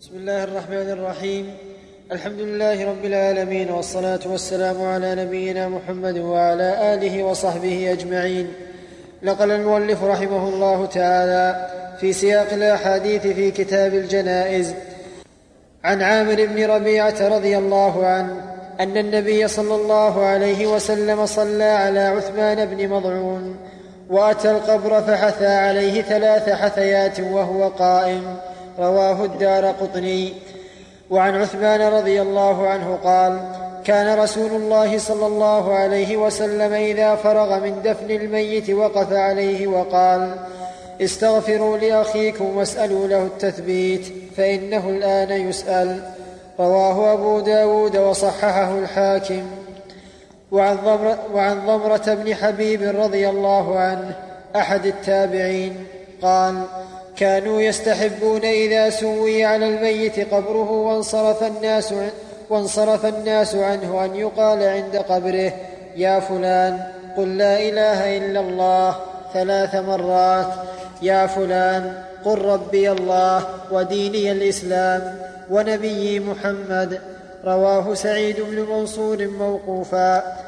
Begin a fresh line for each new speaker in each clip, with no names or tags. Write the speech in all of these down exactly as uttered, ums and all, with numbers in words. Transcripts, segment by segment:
بسم الله الرحمن الرحيم. الحمد لله رب العالمين، والصلاة والسلام على نبينا محمد وعلى آله وصحبه أجمعين. نقل المؤلف رحمه الله تعالى في سياق الأحاديث في كتاب الجنائز عن عامر بن ربيعة رضي الله عنه أن النبي صلى الله عليه وسلم صلى على عثمان بن مضعون، وأتى القبر فحثى عليه ثلاث حثيات وهو قائم، رواه الدارقطني. وعن عثمان رضي الله عنه قال: كان رسول الله صلى الله عليه وسلم إذا فرغ من دفن الميت وقف عليه وقال: استغفروا لأخيكم واسألوا له التثبيت فإنه الآن يسأل، رواه أبو داود وصححه الحاكم. وعن ضمرة, وعن ضمرة بن حبيب رضي الله عنه أحد التابعين قال: كانوا يستحبون إذا سوي على الميت قبره وانصرف الناس, وانصرف الناس عنه أن يقال عند قبره: يا فلان قل لا إله إلا الله ثلاث مرات، يا فلان قل ربي الله وديني الإسلام ونبيي محمد، رواه سعيد بن منصور موقوفا.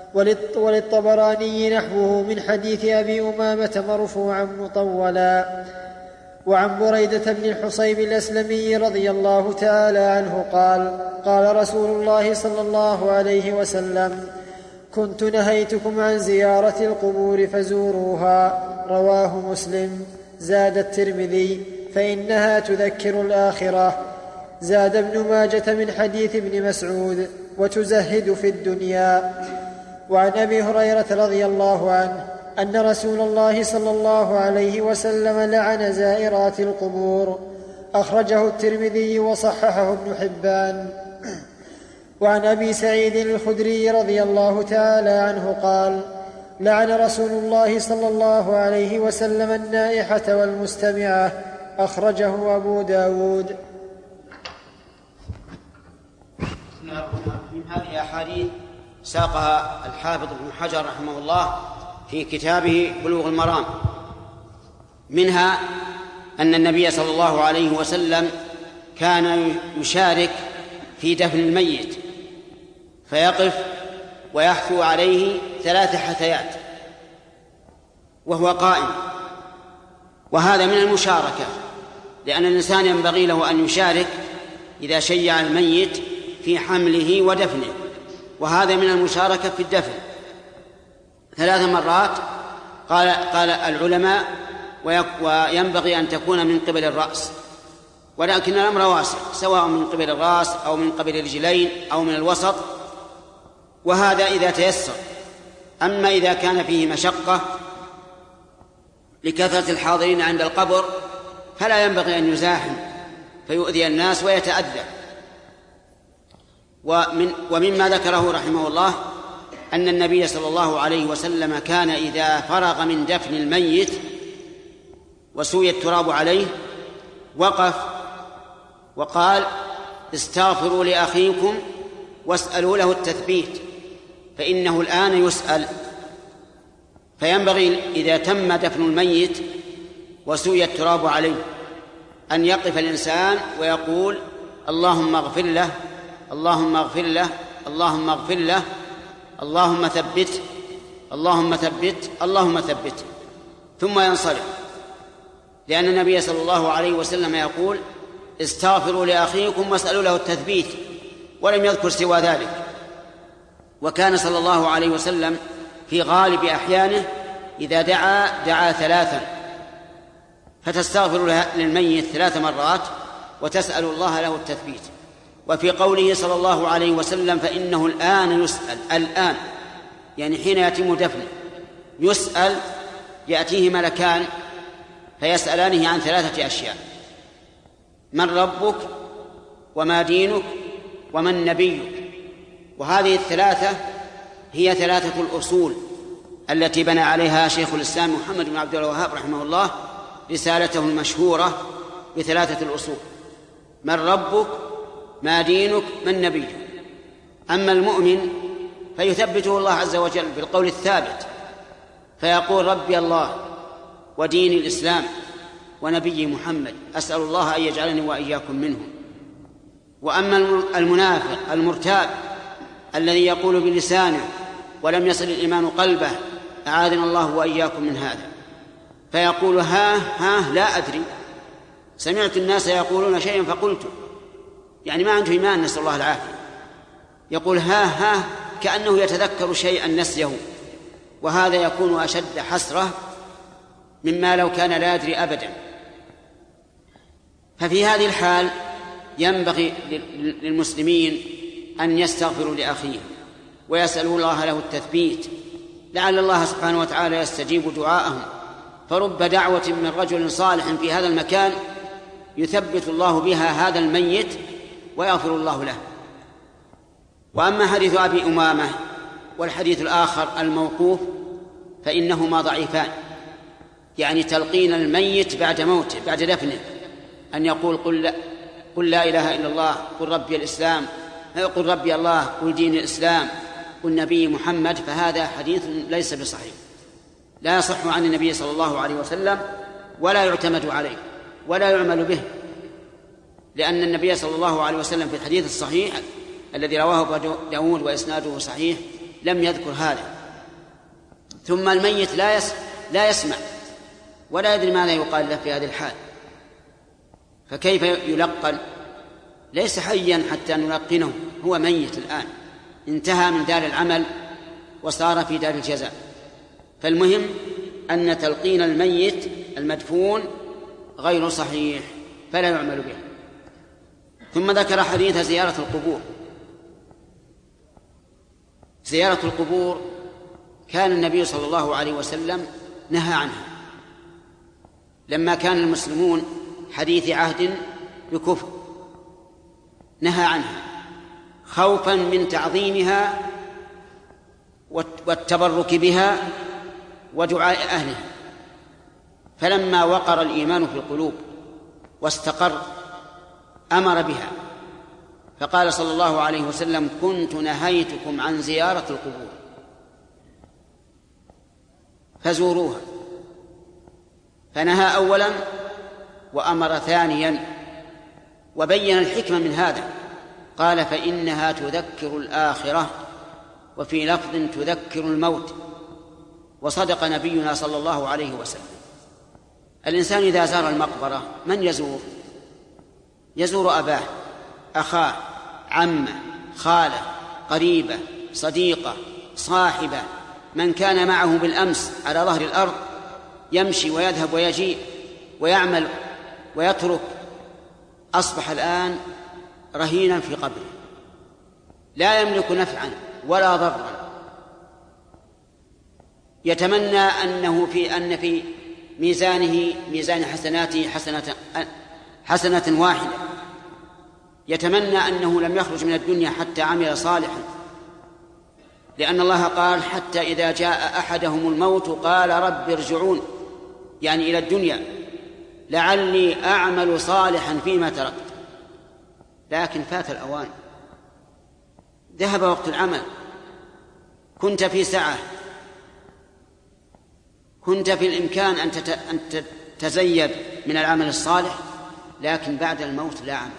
وللطبراني نحوه من حديث أبي أمامة مرفوعا مطولا. وعن بريدة بن الحصيب الأسلمي رضي الله تعالى عنه قال: قال رسول الله صلى الله عليه وسلم: كنت نهيتكم عن زيارة القبور فزوروها، رواه مسلم. زاد الترمذي: فإنها تذكر الآخرة. زاد ابن ماجة من حديث ابن مسعود: وتزهد في الدنيا. وعن أبي هريرة رضي الله عنه أن رسول الله صلى الله عليه وسلم لعن زائرات القبور، أخرجه الترمذي وصححه ابن حبان. وعن أبي سعيد الخدري رضي الله تعالى عنه قال: لعن رسول الله صلى الله عليه وسلم النائحة والمستمعة، أخرجه أبو داود.
من هذه أحاديث ساقها الحافظ ابن حجر رحمه الله في كتابه بلوغ المرام، منها أن النبي صلى الله عليه وسلم كان يشارك في دفن الميت فيقف ويحثو عليه ثلاث حثيات وهو قائم، وهذا من المشاركة، لأن الإنسان ينبغي له أن يشارك إذا شيع الميت في حمله ودفنه، وهذا من المشاركة في الدفن ثلاث مرات. قال, قال العلماء: وينبغي أن تكون من قبل الرأس، ولكن الأمر واسع، سواء من قبل الرأس أو من قبل الرجلين أو من الوسط، وهذا إذا تيسر. أما إذا كان فيه مشقة لكثرة الحاضرين عند القبر فلا ينبغي أن يزاحم فيؤذي الناس ويتأذى. ومن ومما ذكره رحمه الله أن النبي صلى الله عليه وسلم كان إذا فرغ من دفن الميت وسوي التراب عليه وقف وقال: استغفروا لأخيكم واسألوا له التثبيت فإنه الآن يسأل. فينبغي إذا تم دفن الميت وسوي التراب عليه أن يقف الإنسان ويقول: اللهم اغفر له، اللهم اغفر له، اللهم اغفر له، اللهم ثبت، اللهم ثبت، اللهم ثبت، ثم ينصرف، لأن النبي صلى الله عليه وسلم يقول: استغفروا لأخيكم واسألوا له التثبيت، ولم يذكر سوى ذلك. وكان صلى الله عليه وسلم في غالب أحيانه إذا دعا دعا ثلاثا، فتستغفر للميت ثلاث مرات وتسأل الله له التثبيت. وفي قوله صلى الله عليه وسلم: فإنه الآن يسأل، الآن يعني حين يتم دفنه يسأل، يأتيه ملكان فيسألانه عن ثلاثة أشياء: من ربك، وما دينك، ومن نبيك. وهذه الثلاثة هي ثلاثة الأصول التي بنى عليها شيخ الإسلام محمد بن عبد الوهاب رحمه الله رسالته المشهورة بثلاثة الأصول: من ربك، ما دينك، من نبيك. أما المؤمن فيثبته الله عز وجل بالقول الثابت، فيقول: ربي الله ودين الإسلام ونبي محمد، أسأل الله أن يجعلني وإياكم منهم. وأما المنافق المرتاب الذي يقول بلسانه ولم يصل الإيمان قلبه، أعاذنا الله وإياكم من هذا، فيقول ها ها لا أدري، سمعت الناس يقولون شيئا فقلت، يعني ما عنده إيمان، نسأل الله العافية. يقول ها ها كأنه يتذكر شيئا نسيه، وهذا يكون أشد حسرة مما لو كان لا يدري أبدا. ففي هذه الحال ينبغي للمسلمين أن يستغفروا لأخيهم ويسألوا الله له التثبيت، لعل الله سبحانه وتعالى يستجيب دعاءهم. فرب دعوة من رجل صالح في هذا المكان يثبت الله بها هذا الميت ويغفر الله له. وأما حديث أبي أمامة والحديث الآخر الموقوف فإنهما ضعيفان، يعني تلقين الميت بعد موته بعد دفنه أن يقول قل لا, قل لا إله إلا الله، قل ربي الإسلام، قل ربي الله، قل دين الإسلام، قل نبي محمد، فهذا حديث ليس بصحيح، لا يصح عن النبي صلى الله عليه وسلم ولا يعتمد عليه ولا يعمل به، لأن النبي صلى الله عليه وسلم في الحديث الصحيح الذي رواه أبو داود وإسناده صحيح لم يذكر هذا. ثم الميت لا يس لا يسمع ولا يدري ماذا يقال له في هذه الحال، فكيف يلقن؟ ليس حيا حتى نلقنه، هو ميت الآن، انتهى من دار العمل وصار في دار الجزاء. فالمهم أن تلقين الميت المدفون غير صحيح فلا يعمل به. ثم ذكر حديث زيارة القبور. زيارة القبور كان النبي صلى الله عليه وسلم نهى عنها لما كان المسلمون حديث عهد بكفر، نهى عنها خوفا من تعظيمها والتبرك بها ودعاء أهلها. فلما وقر الإيمان في القلوب واستقر أمر بها، فقال صلى الله عليه وسلم كنت نهيتكم عن زيارة القبور فزوروها، فنهى أولا وأمر ثانيا، وبين الحكمة من هذا، قال فإنها تذكر الآخرة، وفي لفظ تذكر الموت. وصدق نبينا صلى الله عليه وسلم. الإنسان إذا زار المقبرة من يزور؟ يزور أباه، أخاه، عمه، خاله، قريبه، صديقه، صاحبه، من كان معه بالأمس على ظهر الأرض يمشي ويذهب ويجيء ويعمل ويترك، أصبح الآن رهينا في قبره لا يملك نفعا ولا ضرا، يتمنى أنه في أن في ميزانه ميزان حسناته حسنة حسنة واحدة، يتمنى أنه لم يخرج من الدنيا حتى عمل صالحا، لأن الله قال حتى إذا جاء أحدهم الموت قال رب ارجعون، يعني إلى الدنيا لعلي أعمل صالحا فيما تركت. لكن فات الأوان، ذهب وقت العمل، كنت في سعة، كنت في الإمكان أن تتزيد من العمل الصالح، لكن بعد الموت لا عمل.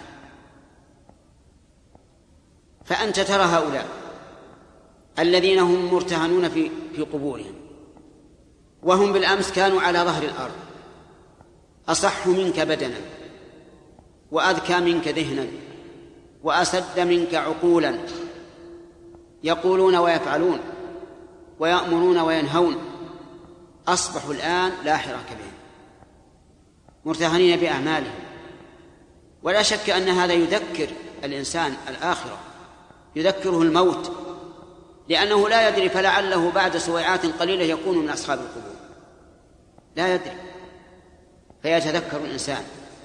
فأنت ترى هؤلاء الذين هم مرتهنون في في قبورهم، وهم بالأمس كانوا على ظهر الأرض، أصح منك بدنا وأذكى منك ذهنا وأسد منك عقولا، يقولون ويفعلون ويأمرون وينهون، أصبحوا الآن لا حراك بهم، مرتهنين بأعمالهم. ولا شك أن هذا يذكر الإنسان الآخرة، يذكره الموت، لأنه لا يدري، فلعله بعد سويعات قليلة يكون من أصحاب القبور، لا يدري، فيتذكر الإنسان.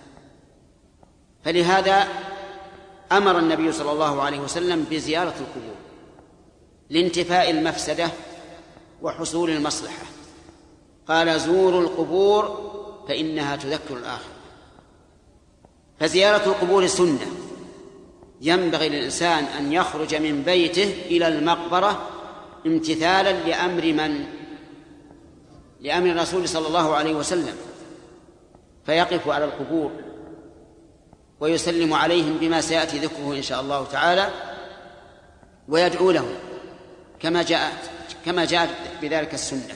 فلهذا أمر النبي صلى الله عليه وسلم بزيارة القبور لانتفاء المفسدة وحصول المصلحة، قال زوروا القبور فإنها تذكر الآخرة. فزيارة القبور سنة، ينبغي للإنسان أن يخرج من بيته إلى المقبرة امتثالا لأمر من؟ لأمر الرسول صلى الله عليه وسلم، فيقف على القبور ويسلم عليهم بما سيأتي ذكره إن شاء الله تعالى، ويدعو لهم كما جاءت كما جاءت بذلك السنة.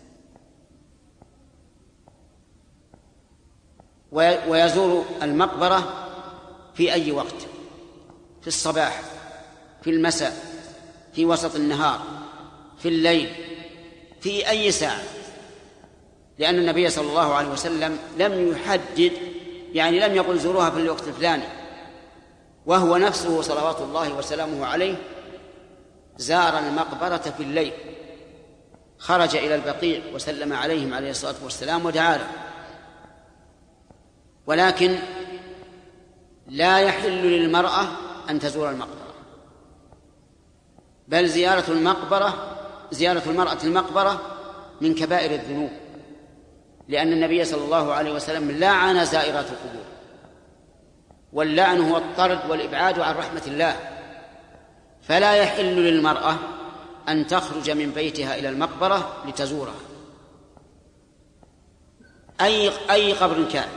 ويزور المقبرة في أي وقت، في الصباح، في المساء، في وسط النهار، في الليل، في أي ساعة، لأن النبي صلى الله عليه وسلم لم يحدد، يعني لم يقل زوروها في الوقت الفلاني، وهو نفسه صلوات الله وسلامه عليه زار المقبرة في الليل، خرج إلى البقيع وسلم عليهم عليه الصلاة والسلام ودعا لهم. ولكن لا يحل للمرأة أن تزور المقبرة، بل زيارة المقبرة زيارة المرأة المقبرة من كبائر الذنوب، لأن النبي صلى الله عليه وسلم لعن زائرات القبور، واللعن هو الطرد والإبعاد عن رحمة الله. فلا يحل للمرأة أن تخرج من بيتها إلى المقبرة لتزورها أي أي قبر كان.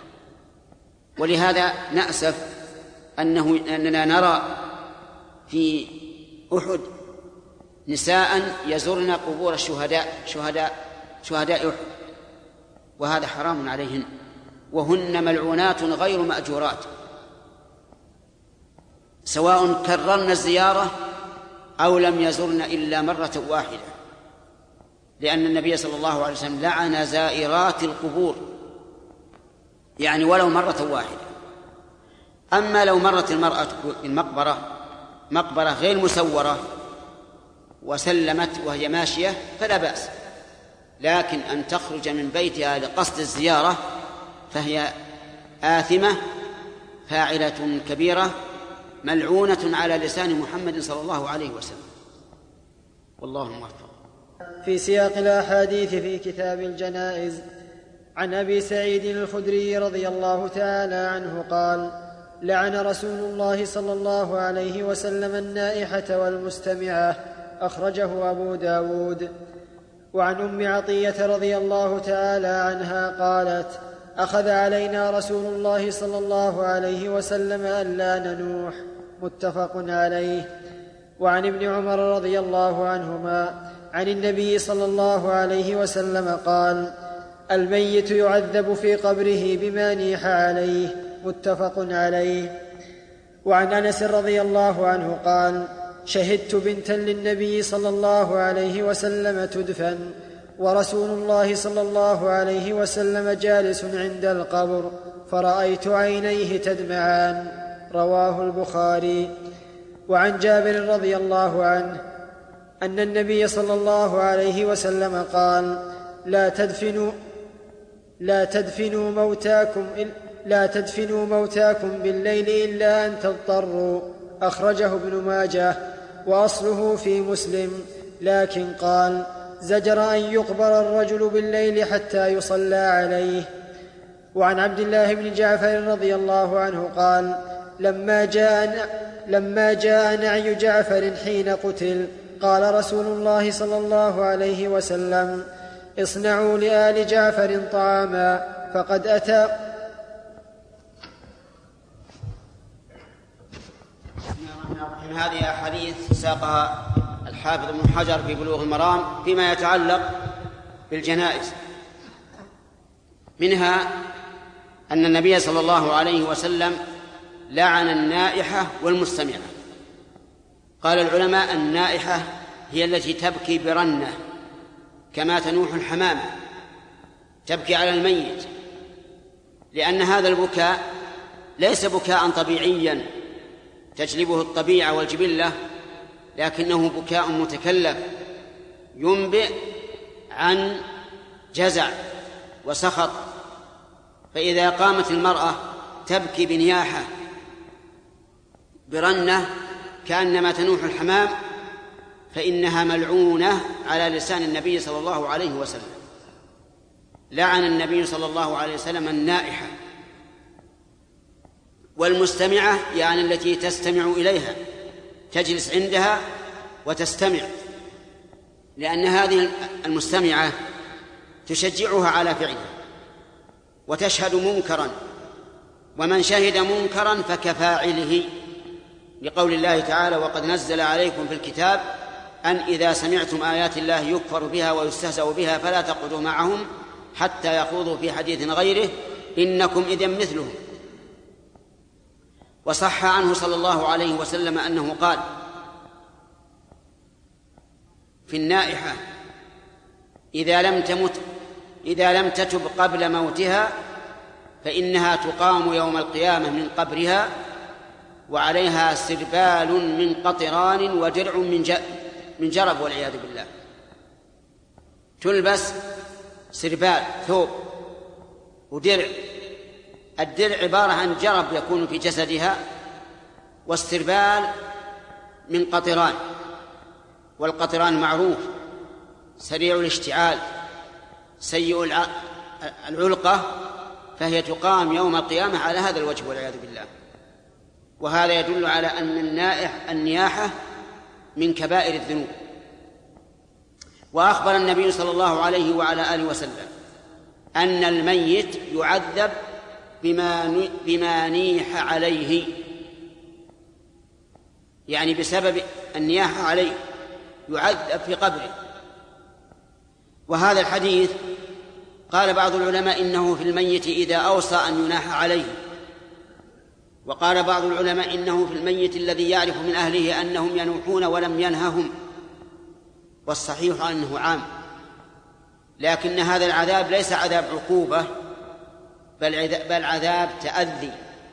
ولهذا نأسف أنه أننا نرى في أحد نساء يزورن قبور الشهداء شهداء شهداء أحد، وهذا حرام عليهن، وهن ملعونات غير مأجورات، سواء كررن الزيارة أو لم يزرن إلا مرة واحدة، لأن النبي صلى الله عليه وسلم لعن زائرات القبور، يعني ولو مرة واحدة. أما لو مرت المرأة المقبرة مقبرة غير مسورة وسلمت وهي ماشية فلا بأس، لكن أن تخرج من بيتها لقصد الزيارة فهي آثمة فاعلة كبيرة ملعونة على لسان محمد صلى الله عليه وسلم، والله موفق.
في سياق الأحاديث في كتاب الجنائز عن أبي سعيد الخدري رضي الله تعالى عنه قال: لعن رسول الله صلى الله عليه وسلم النائحة والمستمعة، أخرجه أبو داود. وعن أم عطية رضي الله تعالى عنها قالت: أخذ علينا رسول الله صلى الله عليه وسلم ألا ننوح، متفق عليه. وعن ابن عمر رضي الله عنهما عن النبي صلى الله عليه وسلم قال: الميت يعذب في قبره بما نيح عليه، متفق عليه. وعن أنس رضي الله عنه قال: شهدت بنتا للنبي صلى الله عليه وسلم تدفن ورسول الله صلى الله عليه وسلم جالس عند القبر، فرأيت عينيه تدمعان، رواه البخاري. وعن جابر رضي الله عنه أن النبي صلى الله عليه وسلم قال: لا تدفنوا لا تدفنوا موتاكم لا تدفنوا موتاكم بالليل إلا أن تضطروا، أخرجه ابن ماجه وأصله في مسلم، لكن قال: زجر أن يقبر الرجل بالليل حتى يصلى عليه. وعن عبد الله بن جعفر رضي الله عنه قال: لما جاء, لما جاء نعي جعفر حين قتل، قال رسول الله صلى الله عليه وسلم: اصنعوا لآل جعفر طعاما فقد أتى.
من هذه أحاديث ساقها الحافظ ابن حجر في بلوغ المرام فيما يتعلق بالجنائز، منها أن النبي صلى الله عليه وسلم لعن النائحة والمستمعة. قال العلماء: النائحة هي التي تبكي برنة كما تنوح الحمامة، تبكي على الميت، لأن هذا البكاء ليس بكاء طبيعيا تجلبه الطبيعة والجبلة، لكنه بكاء متكلف ينبئ عن جزع وسخط. فإذا قامت المرأة تبكي بنياحة برنة كأنما تنوح الحمام فإنها ملعونة على لسان النبي صلى الله عليه وسلم. لعن النبي صلى الله عليه وسلم النائحة والمستمعة، يعني التي تستمع إليها، تجلس عندها وتستمع، لأن هذه المستمعة تشجعها على فعلها وتشهد منكرا ومن شهد منكرا فكفاعله، لقول الله تعالى: وقد نزل عليكم في الكتاب أن إذا سمعتم آيات الله يكفر بها ويستهزأ بها فلا تقعدوا معهم حتى يخوضوا في حديث غيره إنكم إذن مثلهم. وصح عنه صلى الله عليه وسلم أنه قال في النائحة: إذا لم تمت إذا لم تتب قبل موتها فإنها تقام يوم القيامة من قبرها وعليها سربال من قطران ودرع من من جرب والعياذ بالله. تلبس سربال ثوب ودرع، الدرع عبارة عن جرب يكون في جسدها، والسربال من قطران، والقطران معروف سريع الاشتعال سيء العلقة، فهي تقام يوم القيامة على هذا الوجه والعياذ بالله. وهذا يدل على أن النائح النياحة من كبائر الذنوب. وأخبر النبي صلى الله عليه وعلى آله وسلم أن الميت يعذب بما بما نيح عليه، يعني بسبب النياحة عليه يعذب في قبره. وهذا الحديث قال بعض العلماء إنه في الميت إذا أوصى أن يناح عليه، وقال بعض العلماء إنه في الميت الذي يعرف من أهله أنهم ينوحون ولم ينههم، والصحيح أنه عام، لكن هذا العذاب ليس عذاب عقوبة بل عذاب تأذي.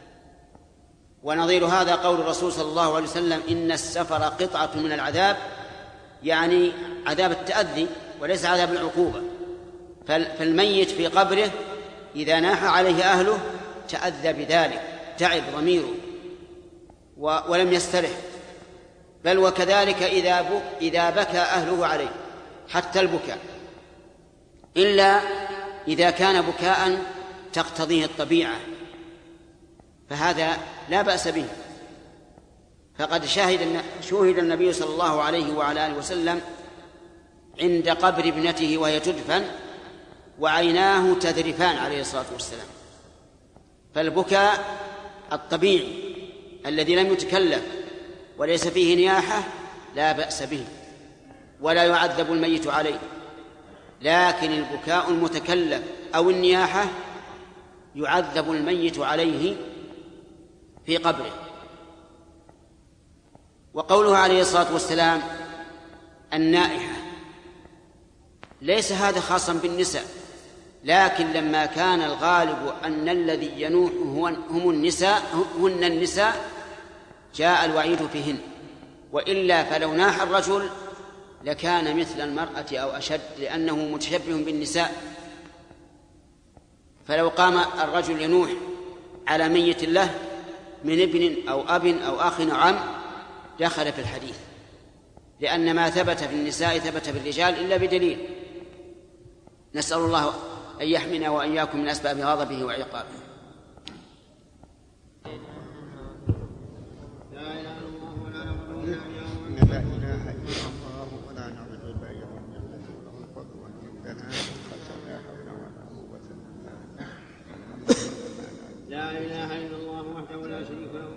ونظير هذا قول الرسول صلى الله عليه وسلم: إن السفر قطعة من العذاب، يعني عذاب التأذي وليس عذاب العقوبة. فالميت في قبره إذا ناح عليه أهله تأذى بذلك، تعب ضميره ولم يسترح. بل وكذلك إذا بكى أهله عليه حتى البكاء، إلا إذا كان بكاء تقتضيه الطبيعة فهذا لا بأس به. فقد شهد شهد النبي صلى الله عليه وعلى آله وسلم عند قبر ابنته وهي تدفن وعيناه تذرفان عليه الصلاة والسلام. فالبكاء الطبيعي الذي لم يتكلف وليس فيه نياحة لا بأس به ولا يعذب الميت عليه، لكن البكاء المتكلف أو النياحة يعذب الميت عليه في قبره. وقوله عليه الصلاة والسلام النائحة ليس هذا خاصا بالنساء، لكن لما كان الغالب أن الذي ينوح هم النساء هن النساء جاء الوعيد فيهن، وإلا فلو ناح الرجل لكان مثل المرأة أو أشد، لأنه متشبه بالنساء. فلو قام الرجل ينوح على ميت له من ابن أو أب أو أخ أو عم دخل في الحديث، لأن ما ثبت في النساء ثبت في الرجال إلا بدليل. نسأل الله أن يحمينا وإياكم من أسباب غضبه وعقابه.
لا إله إلا الله وحده لا شريك له.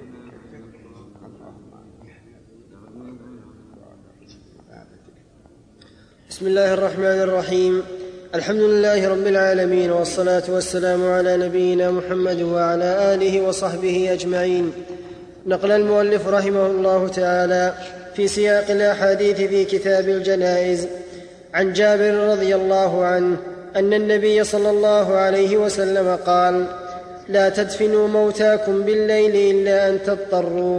بسم الله الرحمن الرحيم. الحمد لله رب العالمين، والصلاة والسلام على نبينا محمد وعلى آله وصحبه أجمعين. نقل المؤلف رحمه الله تعالى في سياق الأحاديث في كتاب الجنائز عن جابر رضي الله عنه أن النبي صلى الله عليه وسلم قال: لا تدفنوا موتاكم بالليل إلا أن تضطروا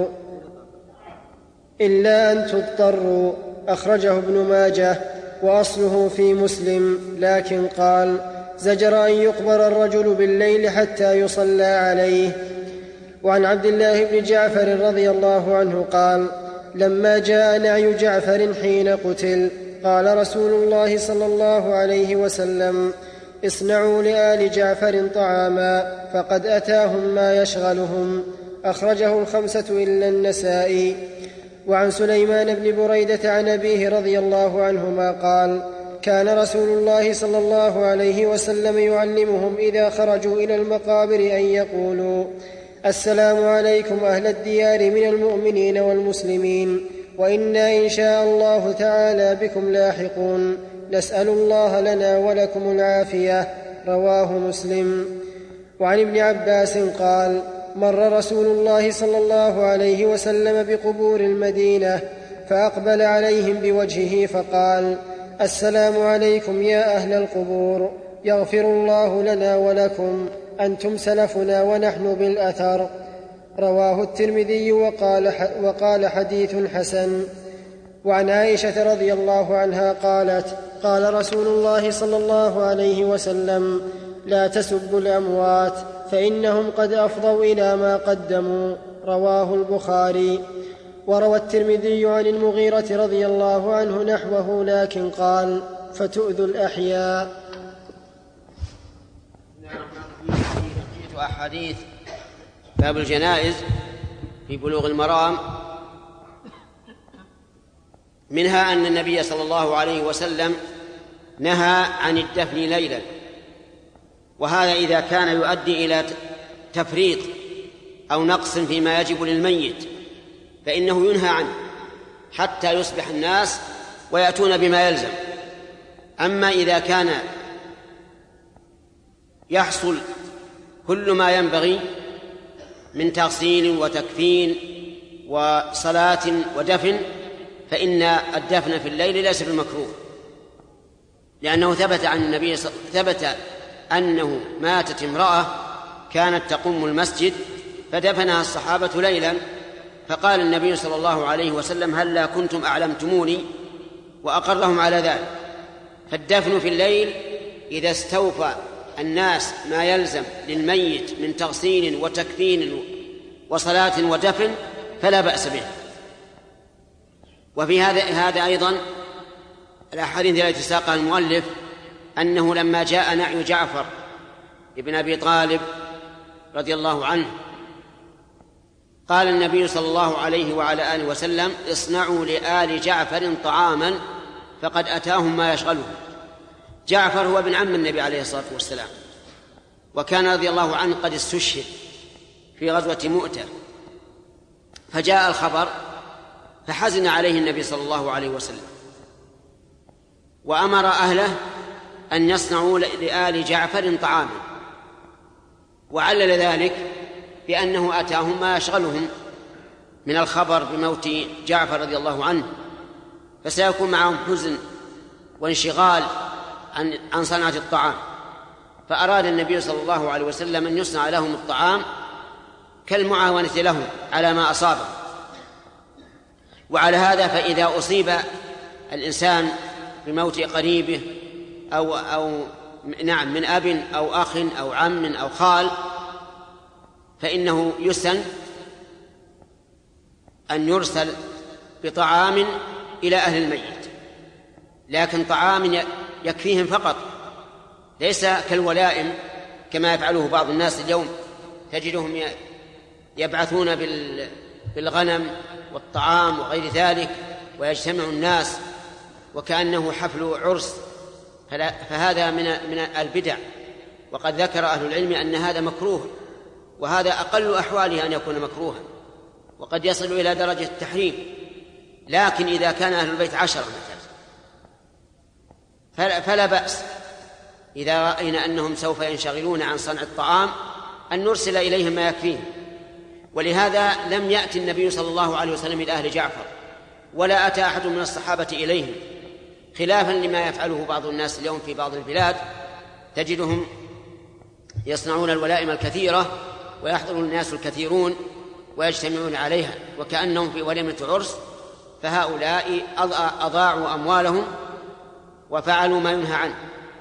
إلا أن تضطروا أخرجه ابن ماجه وأصله في مسلم، لكن قال: زجر أن يقبر الرجل بالليل حتى يصلى عليه. وعن عبد الله بن جعفر رضي الله عنه قال: لما جاء نعي جعفر حين قتل قال رسول الله صلى الله عليه وسلم: اصنعوا لآل جعفر طعاما فقد أتاهم ما يشغلهم. أخرجه الخمسة إلا النسائي. وعن سليمان بن بريدة عن أبيه رضي الله عنهما قال: كان رسول الله صلى الله عليه وسلم يعلمهم إذا خرجوا إلى المقابر أن يقولوا: السلام عليكم أهل الديار من المؤمنين والمسلمين، وإنا إن شاء الله تعالى بكم لاحقون، نسأل الله لنا ولكم العافية. رواه مسلم. وعن ابن عباس قال: مر رسول الله صلى الله عليه وسلم بقبور المدينة فأقبل عليهم بوجهه فقال: السلام عليكم يا أهل القبور، يغفر الله لنا ولكم، أنتم سلفنا ونحن بالأثر. رواه الترمذي وقال, وقال حديث حسن. وعن عائشة رضي الله عنها قالت: قال رسول الله صلى الله عليه وسلم: لا تسبوا الأموات فإنهم قد أفضوا إلى ما قدموا. رواه البخاري. وروى الترمذي عن المغيرة رضي الله عنه نحوه لكن قال: فتؤذوا الأحياء.
بقية أحاديث باب الجنائز في بلوغ المرام، منها أن النبي صلى الله عليه وسلم نهى عن الدفن ليلا، وهذا إذا كان يؤدي إلى تفريط أو نقص فيما يجب للميت فإنه ينهى عنه حتى يصبح الناس ويأتون بما يلزم. أما إذا كان يحصل كل ما ينبغي من تغسيل وتكفين وصلاة ودفن فإن الدفن في الليل ليس بمكروه، لأنه ثبت عن النبي ثبت أنه ماتت امرأة كانت تقوم المسجد فدفنها الصحابة ليلا، فقال النبي صلى الله عليه وسلم: هلا كنتم أعلمتموني، وأقرهم على ذلك. فالدفن في الليل إذا استوفى الناس ما يلزم للميت من تغسيل وتكفين وصلاة ودفن فلا بأس به. وفي هذا هذا أيضا الأحاديث التي ساقها المؤلف أنه لما جاء نعي جعفر ابن أبي طالب رضي الله عنه قال النبي صلى الله عليه وعلى آله وسلم: اصنعوا لآل جعفر طعاما فقد أتاهم ما يشغلهم. جعفر هو ابن عم النبي عليه الصلاة والسلام، وكان رضي الله عنه قد استشهد في غزوة مؤتة، فجاء الخبر فحزن عليه النبي صلى الله عليه وسلم وأمر أهله أن يصنعوا لآل جعفر طعاما، وعلل ذلك بأنه أتاهم ما يشغلهم من الخبر بموت جعفر رضي الله عنه، فسيكون معهم حزن وانشغال عن عن صنعة الطعام. فأراد النبي صلى الله عليه وسلم أن يصنع لهم الطعام كالمعاونة لهم على ما أصابه. وعلى هذا فإذا أصيب الإنسان بموت قريبه أو أو نعم من أب أو أخ أو عم أو خال فإنه يسن أن يرسل بطعام إلى أهل الميت، لكن طعام يكفيهم فقط، ليس كالولائم كما يفعله بعض الناس اليوم، تجدهم يبعثون بالغنم والطعام وغير ذلك ويجتمع الناس وكأنه حفل عرس، فهذا من من البدع. وقد ذكر أهل العلم أن هذا مكروه، وهذا أقل أحواله أن يكون مكروها، وقد يصل إلى درجة التحريم. لكن إذا كان أهل البيت عشرة مثلا فلا بأس إذا رأينا أنهم سوف ينشغلون عن صنع الطعام أن نرسل إليهم ما يكفيهم. ولهذا لم يأتي النبي صلى الله عليه وسلم إلى أهل جعفر ولا أتى أحد من الصحابة إليهم، خلافا لما يفعله بعض الناس اليوم في بعض البلاد، تجدهم يصنعون الولائم الكثيرة ويحضر الناس الكثيرون ويجتمعون عليها وكأنهم في وليمة عرس، فهؤلاء أضاعوا أموالهم وفعلوا ما ينهى عنه.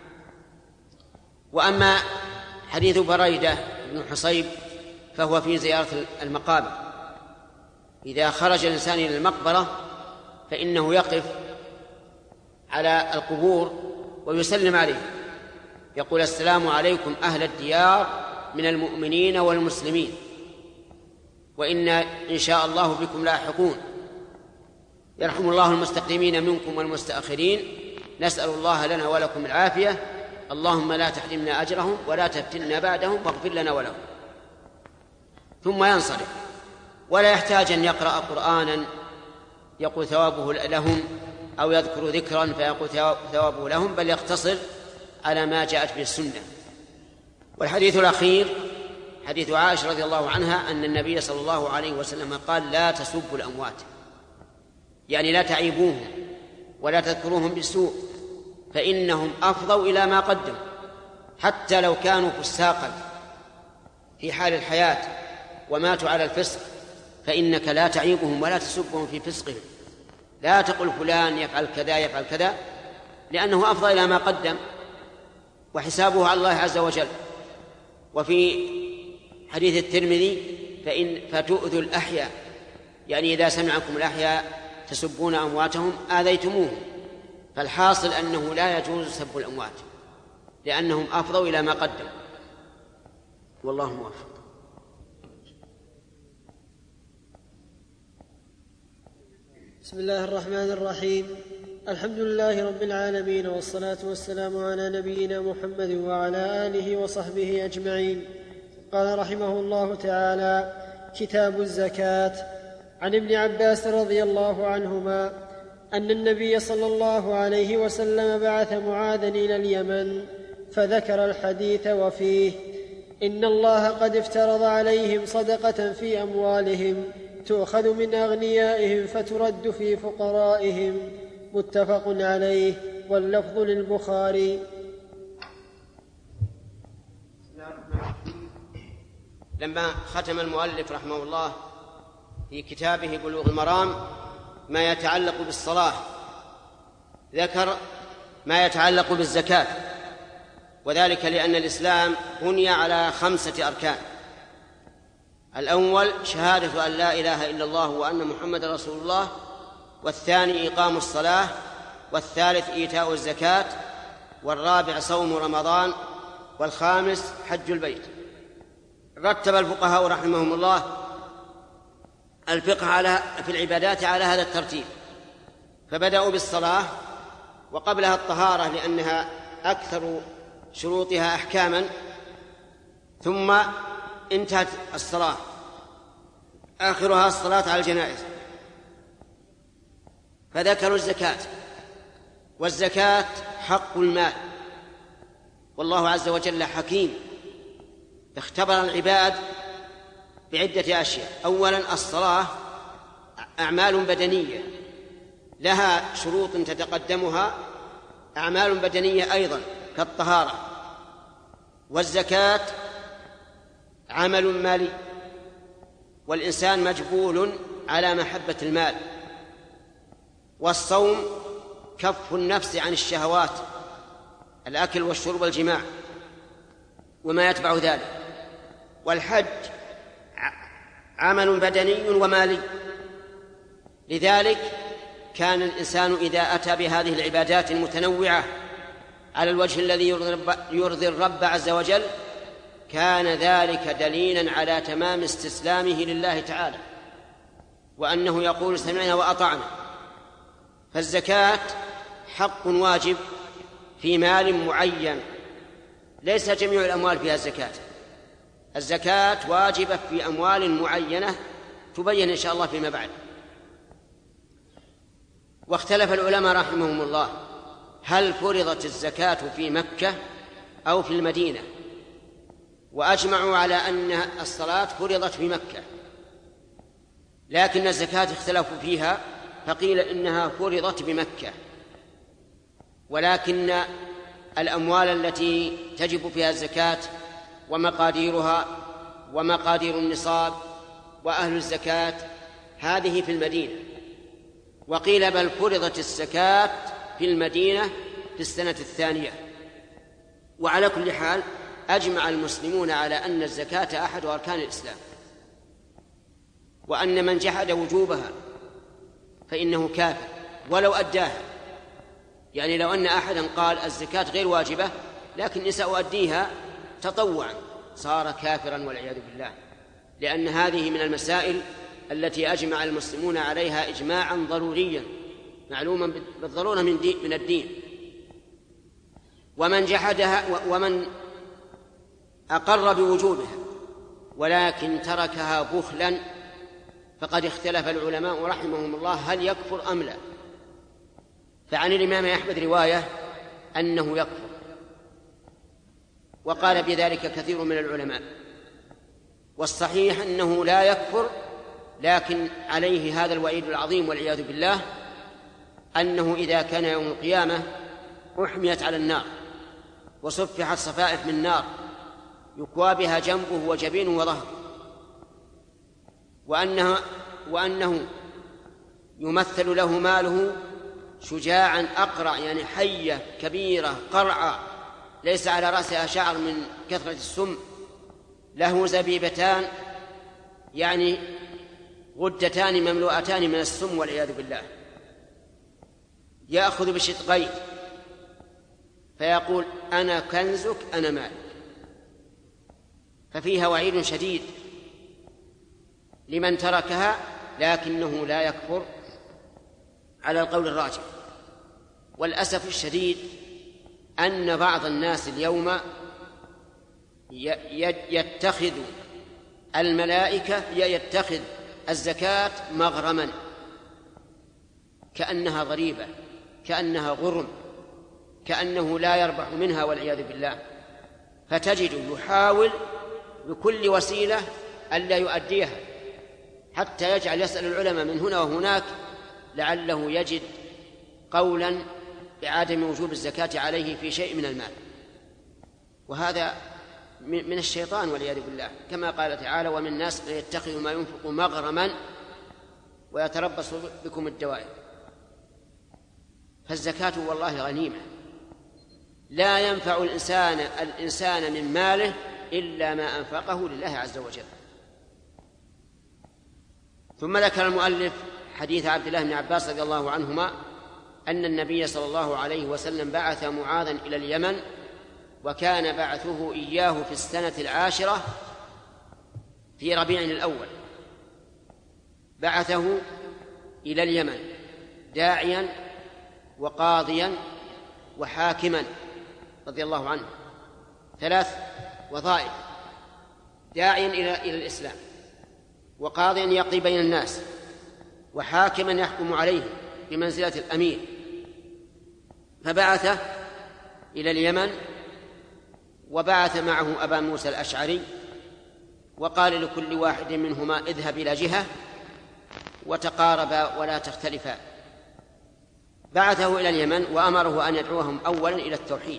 وأما حديث بريدة بن حصيب فهو في زيارة المقابر. إذا خرج الإنسان إلى المقبرة فإنه يقف على القبور ويسلم عليه، يقول: السلام عليكم أهل الديار من المؤمنين والمسلمين، وإنا إن شاء الله بكم لاحقون، يرحم الله المستقدمين منكم والمستأخرين، نسأل الله لنا ولكم العافية، اللهم لا تحرمنا أجرهم ولا تفتنا بعدهم واغفر لنا ولهم. ثم ينصرف، ولا يحتاج أن يقرأ قرآنا يقول ثوابه لهم أو يذكر ذكرا فيقول ثوابه لهم، بل يقتصر على ما جاءت به السنة. والحديث الأخير حديث عائشة رضي الله عنها أن النبي صلى الله عليه وسلم قال: لا تسبوا الأموات، يعني لا تعيبوهم ولا تذكروهم بالسوء، فإنهم أفضوا إلى ما قدموا، حتى لو كانوا فساقا في حال الحياة وماتوا على الفسق، فإنك لا تعيبهم ولا تسبهم في فسقهم، لا تقل فلان يفعل كذا يفعل كذا، لأنه أفضى إلى ما قدم وحسابه على الله عز وجل. وفي حديث الترمذي: فإن فتؤذوا الأحياء، يعني إذا سمعكم الأحياء تسبون أمواتهم آذيتموهم. فالحاصل أنه لا يجوز سب الأموات لأنهم أفضوا إلى ما قدم، والله موفق.
بسم الله الرحمن الرحيم، الحمد لله رب العالمين، والصلاة والسلام على نبينا محمد وعلى آله وصحبه أجمعين. قال رحمه الله تعالى: كتاب الزكاة. عن ابن عباس رضي الله عنهما أن النبي صلى الله عليه وسلم بعث معاذا إلى اليمن، فذكر الحديث وفيه: إن الله قد افترض عليهم صدقة في أموالهم تؤخذ من أغنيائهم فترد في فقرائهم. متفق عليه، واللفظ للبخاري.
لما ختم المؤلف رحمه الله في كتابه بلوغ المرام ما يتعلق بالصلاة، ذكر ما يتعلق بالزكاة، وذلك لأن الإسلام بني على خمسة أركان: الأول شهادة أن لا إله إلا الله وأن محمد رسول الله، والثاني إقام الصلاة، والثالث إيتاء الزكاة، والرابع صوم رمضان، والخامس حج البيت. رتب الفقهاء رحمهم الله الفقه على في العبادات على هذا الترتيب، فبدأوا بالصلاة وقبلها الطهارة لأنها أكثر شروطها أحكاما، ثم انتهت الصلاة آخرها الصلاة على الجنائز، فذكروا الزكاة. والزكاة حق المال، والله عز وجل حكيم اختبر العباد بعدة أشياء. أولا الصلاة أعمال بدنية لها شروط تتقدمها أعمال بدنية أيضا كالطهارة، والزكاة عمل مالي، والإنسان مجبول على محبة المال، والصوم كف النفس عن الشهوات، الأكل والشرب والجماع وما يتبع ذلك، والحج عمل بدني ومالي. لذلك كان الإنسان إذا أتى بهذه العبادات المتنوعة على الوجه الذي يرضي الرب عز وجل كان ذلك دليلا على تمام استسلامه لله تعالى، وأنه يقول سمعنا وأطعنا. فالزكاة حق واجب في مال معين، ليس جميع الأموال فيها الزكاة، الزكاة واجبة في أموال معينة تبين إن شاء الله فيما بعد. واختلف العلماء رحمهم الله هل فرضت الزكاة في مكة أو في المدينة، وأجمعوا على أن الصلاة فرضت في مكة، لكن الزكاة اختلفوا فيها فقيل إنها فرضت بمكة، ولكن الأموال التي تجب فيها الزكاة ومقاديرها ومقادير النصاب وأهل الزكاة هذه في المدينة. وقيل بل فرضت الزكاة في المدينة في السنة الثانية. وعلى كل حال أجمع المسلمون على أن الزكاة أحد أركان الإسلام، وأن من جحد وجوبها فإنه كافر ولو أداها. يعني لو أن أحدا قال الزكاة غير واجبة لكن سأؤديها تطوعا صار كافرا والعياذ بالله، لأن هذه من المسائل التي أجمع المسلمون عليها إجماعا ضروريا معلوما بالضرورة من, من الدين. ومن جحدها ومن أقر بوجوبها ولكن تركها بخلا فقد اختلف العلماء رحمهم الله هل يكفر أم لا. فعن الإمام أحمد رواية أنه يكفر، وقال بذلك كثير من العلماء، والصحيح أنه لا يكفر، لكن عليه هذا الوعيد العظيم والعياذ بالله، أنه إذا كان يوم القيامة أحميت على النار وصفحت صفائح من نار يكوى بها جنبه وجبينه وظهره، وأنه, وأنه يمثل له ماله شجاعا أقرع، يعني حية كبيرة قرعة ليس على رأسها شعر من كثرة السم، له زبيبتان يعني غدتان مملوءتان من السم والعياذ بالله، يأخذ بشدقيه فيقول أنا كنزك أنا مالك. ففيها وعيد شديد لمن تركها، لكنه لا يكفر على القول الراجح. والأسف الشديد أن بعض الناس اليوم يتخذ الملائكة يتخذ الزكاة مغرما، كأنها ضريبة، كأنها غرم، كأنه لا يربح منها والعياذ بالله، فتجد يحاول بكل وسيلة ألا يؤديها، حتى يجعل يسأل العلماء من هنا وهناك لعله يجد قولا بعدم وجوب الزكاة عليه في شيء من المال، وهذا من الشيطان والعياذ بالله، كما قال تعالى ومن الناس من يتخذ ما ينفق مغرما ويتربص بكم الدوائر. فالزكاة والله غنيمة، لا ينفع الإنسان الإنسان من ماله إلا ما أنفقه لله عز وجل. ثم ذكر المؤلف حديث عبد الله بن عباس رضي الله عنهما أن النبي صلى الله عليه وسلم بعث معاذا إلى اليمن، وكان بعثه إياه في السنة العاشرة في ربيع الأول، بعثه إلى اليمن داعيا وقاضيا وحاكما رضي الله عنه، ثلاث وظائف: داعيا إلى الإسلام، وقاضيا يقضي بين الناس، وحاكما يحكم عليهم بمنزلة الأمير. فبعث إلى اليمن، وبعث معه أبا موسى الأشعري، وقال لكل واحد منهما اذهب إلى جهة وتقاربا ولا تختلفا. بعثه إلى اليمن وأمره أن يدعوهم أولا إلى التوحيد،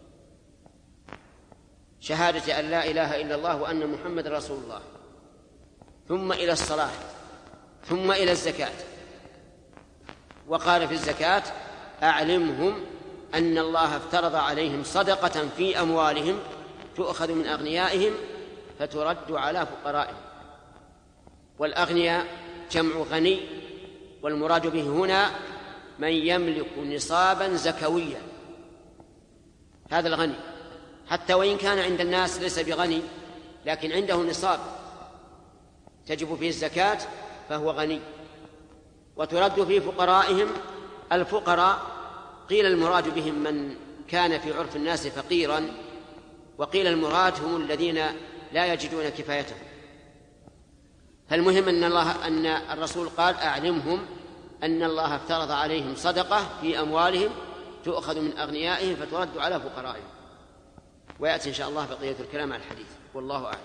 شهادة أن لا إله إلا الله وأن محمد رسول الله، ثم إلى الصلاة، ثم إلى الزكاة. وقال في الزكاة أعلمهم أن الله افترض عليهم صدقة في أموالهم تؤخذ من أغنيائهم فترد على فقرائهم. والأغنياء جمع غني، والمراد به هنا من يملك نصابا زكويا، هذا الغني، حتى وإن كان عند الناس ليس بغني لكن عنده نصاب تجب فيه الزكاة فهو غني. وترد في فقرائهم، الفقراء قيل المراد بهم من كان في عرف الناس فقيرا، وقيل المراد هم الذين لا يجدون كفايتهم. فالمهم أن الله أن الرسول قال أعلمهم أن الله افترض عليهم صدقة في أموالهم تؤخذ من أغنيائهم فترد على فقرائهم. ويأتي إن شاء الله بقية الكلام على الحديث، والله أعلم.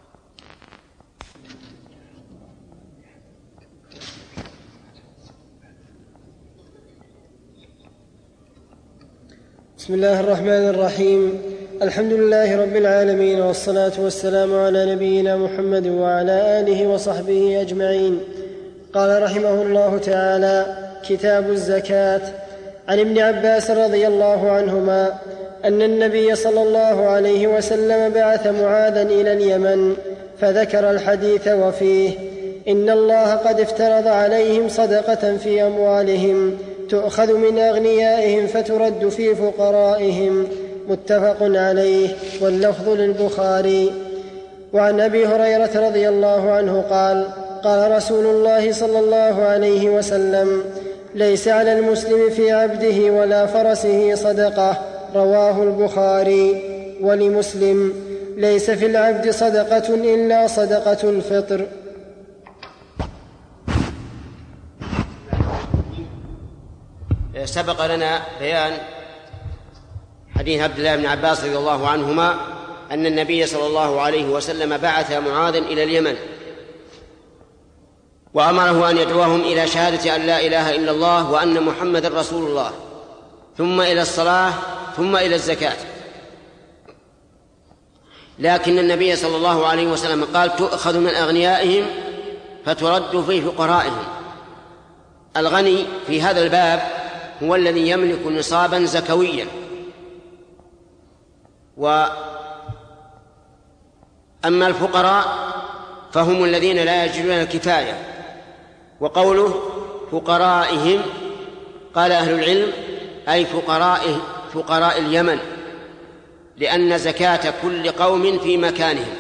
بسم الله الرحمن الرحيم. الحمد لله رب العالمين، والصلاة والسلام على نبينا محمد وعلى آله وصحبه أجمعين. قال رحمه الله تعالى: كتاب الزكاة. عن ابن عباس رضي الله عنهما أن النبي صلى الله عليه وسلم بعث معاذا إلى اليمن، فذكر الحديث وفيه: إن الله قد افترض عليهم صدقة في أموالهم تؤخذ من أغنيائهم فترد في فقرائهم. متفق عليه، واللفظ للبخاري. وعن أبي هريرة رضي الله عنه قال: قال رسول الله صلى الله عليه وسلم: ليس على المسلم في عبده ولا فرسه صدقة رواه البخاري. ولمسلم: ليس في العبد صدقة إلا صدقة الفطر.
سبق لنا بيان حديث عبد الله بن عباس رضي الله عنهما أن النبي صلى الله عليه وسلم بعث معاذ إلى اليمن وأمره أن يدعوهم إلى شهادة أن لا إله إلا الله وأن محمد رسول الله، ثم إلى الصلاة، ثم إلى الزكاة. لكن النبي صلى الله عليه وسلم قال: تؤخذ من أغنيائهم فترد في فقرائهم. الغني في هذا الباب هو الذي يملك نصابا زكويا. وأما الفقراء فهم الذين لا يجدون الكفاية. وقوله فقرائهم قال أهل العلم أي فقراء فقراء اليمن، لأن زكاة كل قوم في مكانهم،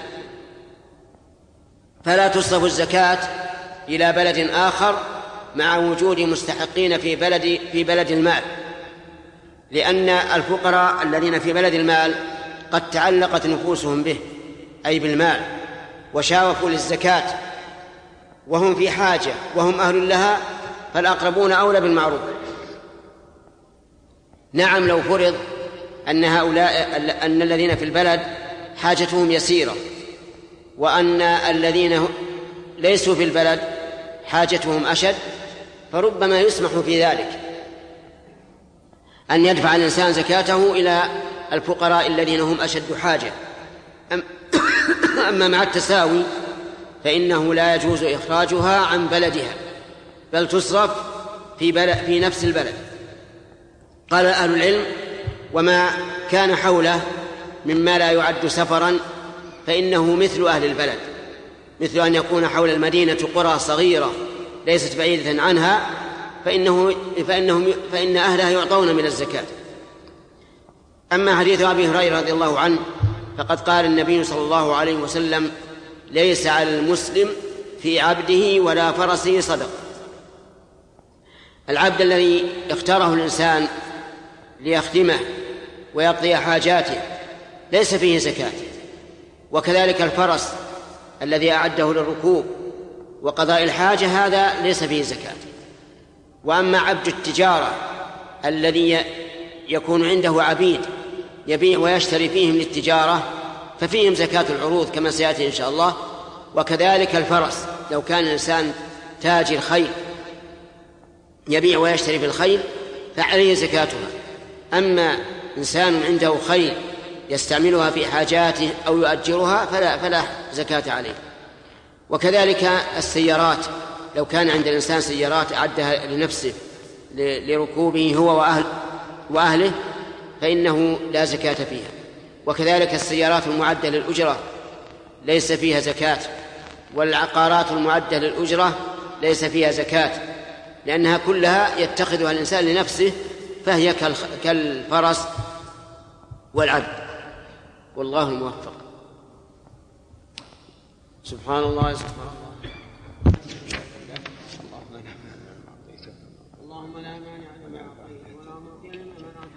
فلا تصرف الزكاة إلى بلد آخر مع وجود مستحقين في بلد في بلد المال، لأن الفقراء الذين في بلد المال قد تعلقت نفوسهم به أي بالمال وشاوفوا للزكاة وهم في حاجة وهم أهل لها، فالأقربون أولى بالمعروف. نعم، لو فرض أن هؤلاء أن الذين في البلد حاجتهم يسيرة وأن الذين ليسوا في البلد حاجتهم أشد، فربما يسمح في ذلك أن يدفع الإنسان زكاته إلى الفقراء الذين هم أشد حاجة. أما مع التساوي فإنه لا يجوز إخراجها عن بلدها، بل تصرف في, بلد في نفس البلد. قال أهل العلم: وما كان حوله مما لا يعد سفرا فإنه مثل أهل البلد، مثل أن يكون حول المدينة قرى صغيرة ليست بعيدة عنها، فإنه فإنهم فإن أهلها يعطون من الزكاة. أما حديث أبي هريرة رضي الله عنه فقد قال النبي صلى الله عليه وسلم: ليس على المسلم في عبده ولا فرسه صدقة. العبد الذي اختاره الإنسان ليخدمه ويقضي حاجاته ليس فيه زكاة، وكذلك الفرس الذي أعده للركوب وقضاء الحاجة هذا ليس فيه زكاة. وأما عبد التجارة الذي يكون عنده عبيد يبيع ويشتري فيهم للتجارة ففيهم زكاة العروض كما سيأتي إن شاء الله. وكذلك الفرس لو كان الإنسان تاجر خيل يبيع ويشتري في الخيل فعليه زكاتها. أما إنسان عنده خيل يستعملها في حاجاته أو يؤجرها فلا, فلا زكاة عليه. وكذلك السيارات لو كان عند الإنسان سيارات أعدها لنفسه لركوبه هو وأهل وأهله فإنه لا زكاة فيها. وكذلك السيارات المعدة للأجرة ليس فيها زكاة، والعقارات المعدة للأجرة ليس فيها زكاة، لأنها كلها يتخذها الإنسان لنفسه فهي كالفرس والعبد. والله الموفق. سبحان الله سبحان الله. اللهم لا مانع لما أعطيت ولا معطي لما منعت.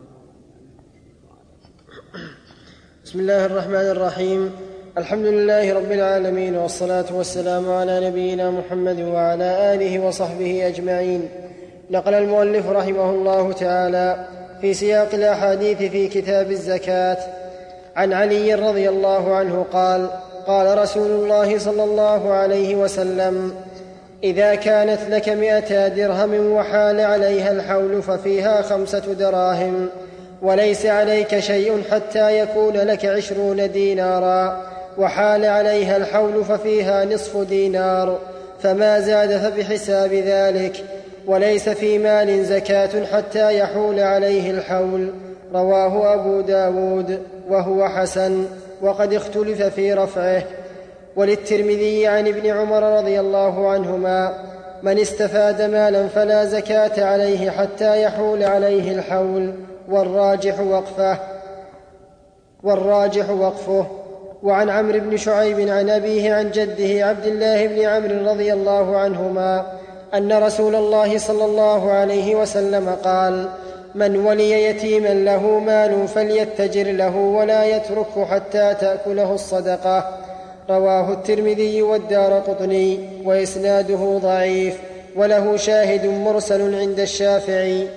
بسم الله الرحمن الرحيم. الحمد لله رب العالمين، والصلاة والسلام على نبينا محمد وعلى آله وصحبه أجمعين. نقل المؤلف رحمه الله تعالى في سياق الأحاديث في كتاب الزكاة عن علي رضي الله عنه قال: قال رسول الله صلى الله عليه وسلم: إذا كانت لك مئتا درهم وحال عليها الحول ففيها خمسة دراهم، وليس عليك شيء حتى يكون لك عشرون دينارا، وحال عليها الحول ففيها نصف دينار، فما زاد فبحساب ذلك، وليس في مال زكاة حتى يحول عليه الحول. رواه أبو داود وهو حسن، وقد اختلف في رفعه. وللترمذي عن ابن عمر رضي الله عنهما: من استفاد مالا فلا زكاة عليه حتى يحول عليه الحول، والراجح وقفه والراجح وقفه. وعن عمرو بن شعيب عن أبيه عن جده عبد الله بن عمرو رضي الله عنهما أن رسول الله صلى الله عليه وسلم قال: من ولي يتيما له مال فليتجر له ولا يتركه حتى تأكله الصدقة. رواه الترمذي والدارقطني وإسناده ضعيف، وله شاهد مرسل عند الشافعي.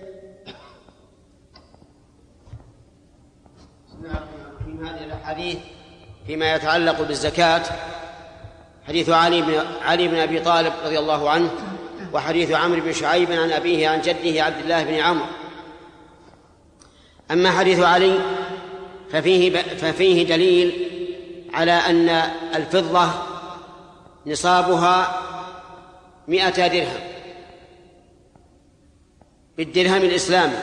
في هذه الأحاديث فيما يتعلق بالزكاة حديث علي بن, علي بن أبي طالب رضي الله عنه، وحديث عمرو بن شعيب عن أبيه عن جده عبد الله بن عمرو. أما حديث علي ففيه, ففيه دليل على أن الفضة نصابها مئة درهم بالدرهم الإسلامي،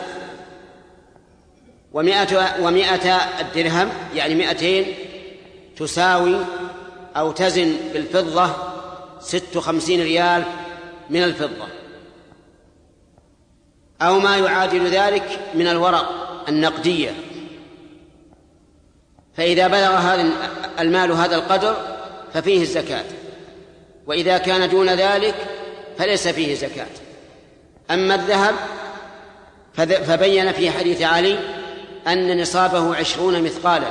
ومئة, ومئة الدرهم يعني مئتين تساوي أو تزن بالفضة ست وخمسين ريال من الفضة أو ما يعادل ذلك من الورق النقدية. فإذا بلغ هذا المال هذا القدر ففيه الزكاة، وإذا كان دون ذلك فليس فيه زكاة. أما الذهب فبين في حديث علي أن نصابه عشرون مثقالا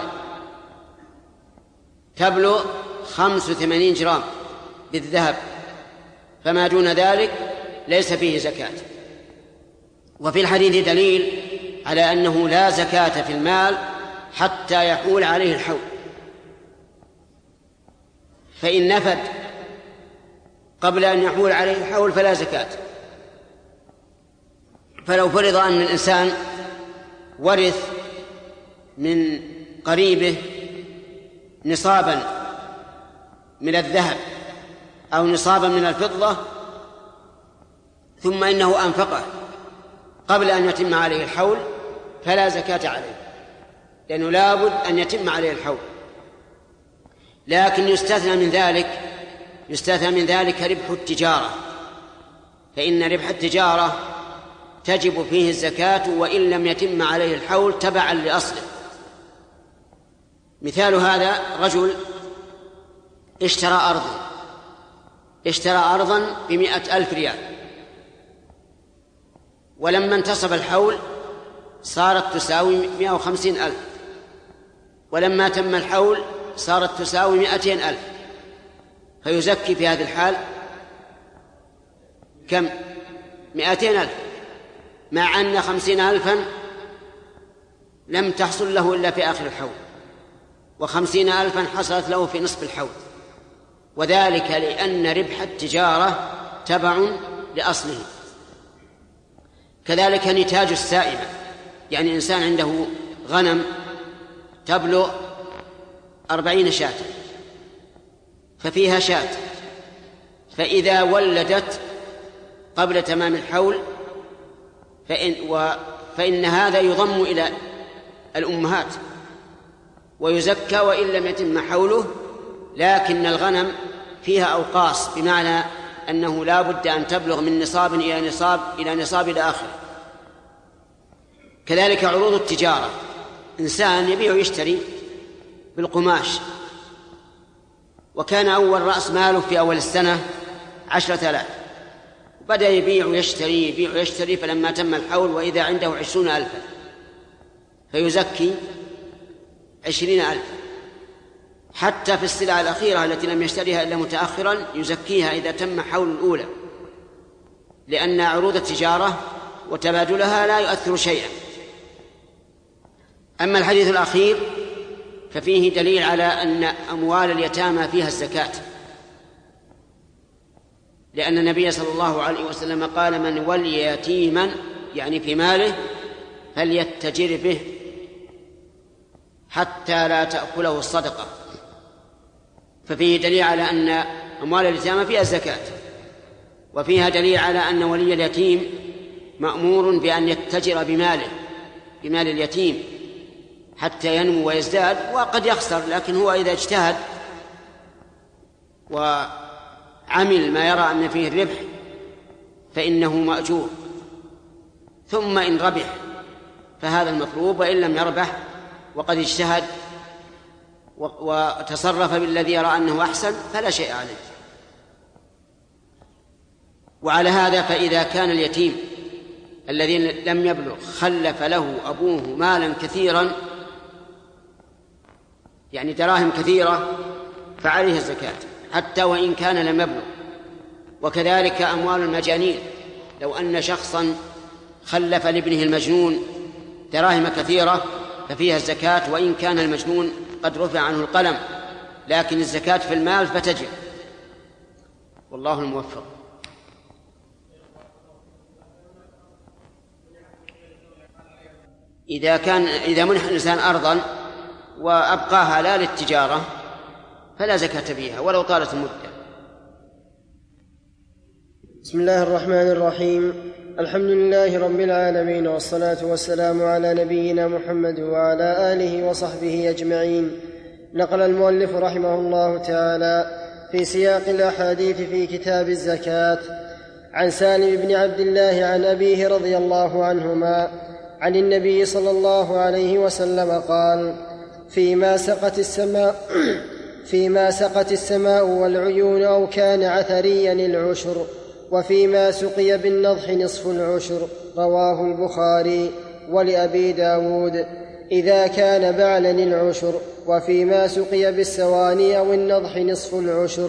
تبلغ خمس وثمانين جرام بالذهب، فما دون ذلك ليس فيه زكاة. وفي الحديث دليل على أنه لا زكاة في المال حتى يحول عليه الحول، فإن نفد قبل أن يحول عليه الحول فلا زكاة. فلو فرض أن الإنسان ورث من قريبه نصابا من الذهب أو نصابا من الفضة ثم إنه أنفقه قبل أن يتم عليه الحول فلا زكاة عليه، لأنه لابد أن يتم عليه الحول. لكن يستثنى من ذلك يستثنى من ذلك ربح التجارة، فإن ربح التجارة تجب فيه الزكاة وإن لم يتم عليه الحول تبعا لأصله. مثال هذا رجل اشترى أرضا اشترى أرضا بمئة ألف ريال، ولما انتصف الحول صارت تساوي مئة وخمسين ألف، ولما تم الحول صارت تساوي مئتين ألف، فيزكي في هذه الحال كم؟ مئتين ألف، مع أن خمسين ألفا لم تحصل له إلا في آخر الحول، وخمسين ألفا حصلت له في نصف الحول، وذلك لأن ربح التجارة تبع لأصله. كذلك نتاج السائمة، يعني إنسان عنده غنم تبلغ أربعين شاة ففيها شاة، فإذا ولدت قبل تمام الحول فإن, و فإن هذا يضم إلى الأمهات ويزكى وإن لم يتم حوله، لكن الغنم فيها أوقاص، بمعنى أنه لا بد أن تبلغ من نصاب إلى نصاب إلى نصاب إلى آخر. كذلك عروض التجارة، إنسان يبيع ويشتري بالقماش، وكان أول رأس ماله في أول السنة عشرة آلاف، بدأ يبيع ويشتري يبيع ويشتري فلما تم الحول وإذا عنده عشرون ألفا فيزكي عشرين ألف، حتى في السلعة الأخيرة التي لم يشتريها إلا متأخرا يزكيها إذا تم حول الأولى، لأن عروض التجارة وتبادلها لا يؤثر شيئا. أما الحديث الأخير ففيه دليل على أن أموال اليتامى فيها الزكاة، لأن النبي صلى الله عليه وسلم قال: من ولي يتيما يعني في ماله فليتجر به حتى لا تأكله الصدقة. ففيه دليل على أن أموال اليتامى فيها الزكاة، وفيها دليل على أن ولي اليتيم مأمور بأن يتجر بماله بمال اليتيم حتى ينمو ويزداد، وقد يخسر، لكن هو إذا اجتهد وعمل ما يرى أن فيه الربح فإنه مأجور، ثم إن ربح فهذا المطلوب، وإن لم يربح وقد اجتهد وتصرف بالذي يرى أنه أحسن فلا شيء عليه. وعلى هذا فإذا كان اليتيم الذي لم يبلغ خلف له أبوه مالا كثيرا، يعني دراهم كثيرة، فعليه الزكاة حتى وإن كان لم يبلغ. وكذلك أموال المجانين، لو أن شخصا خلف لابنه المجنون دراهم كثيرة ففيها الزكاة وإن كان المجنون قد رفع عنه القلم، لكن الزكاة في المال فتجب، والله الموفق. إذا كان إذا منح الإنسان أرضا وأبقاها لا للتجارة فلا زكاة فيها ولو طالت المدة.
بسم الله الرحمن الرحيم. الحمد لله رب العالمين، والصلاة والسلام على نبينا محمد وعلى آله وصحبه أجمعين. نقل المؤلف رحمه الله تعالى في سياق الأحاديث في كتاب الزكاة عن سالم بن عبد الله عن أبيه رضي الله عنهما عن النبي صلى الله عليه وسلم قال: فيما سقت السماء فيما سقت السماء والعيون أو كان عثريا العشر، وفيما سقي بالنضح نصف العشر. رواه البخاري. ولأبي داود: إذا كان بعلا العشر، وفيما سقي بالسواني أو النضح نصف العشر.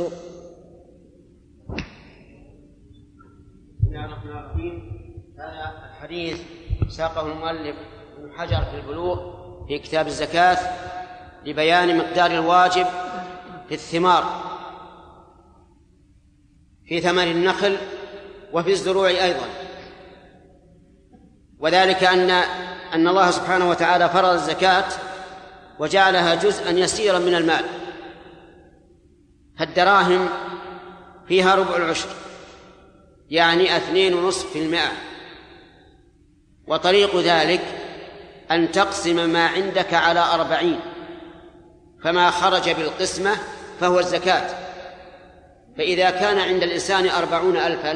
بسم الله الرحمن الرحيم. هذا الحديث ساقه المؤلف ابن حجر في البلوغ في كتاب الزكاة لبيان مقدار الواجب في الثمار، في ثمر النخل وفي الزروع أيضا، وذلك أن أن الله سبحانه وتعالى فرض الزكاة وجعلها جزءا يسيرا من المال، فالدراهم فيها ربع العشر يعني اثنين ونصف في المئة. وطريق ذلك أن تقسم ما عندك على أربعين، فما خرج بالقسمة فهو الزكاة. فإذا كان عند الإنسان أربعون ألفا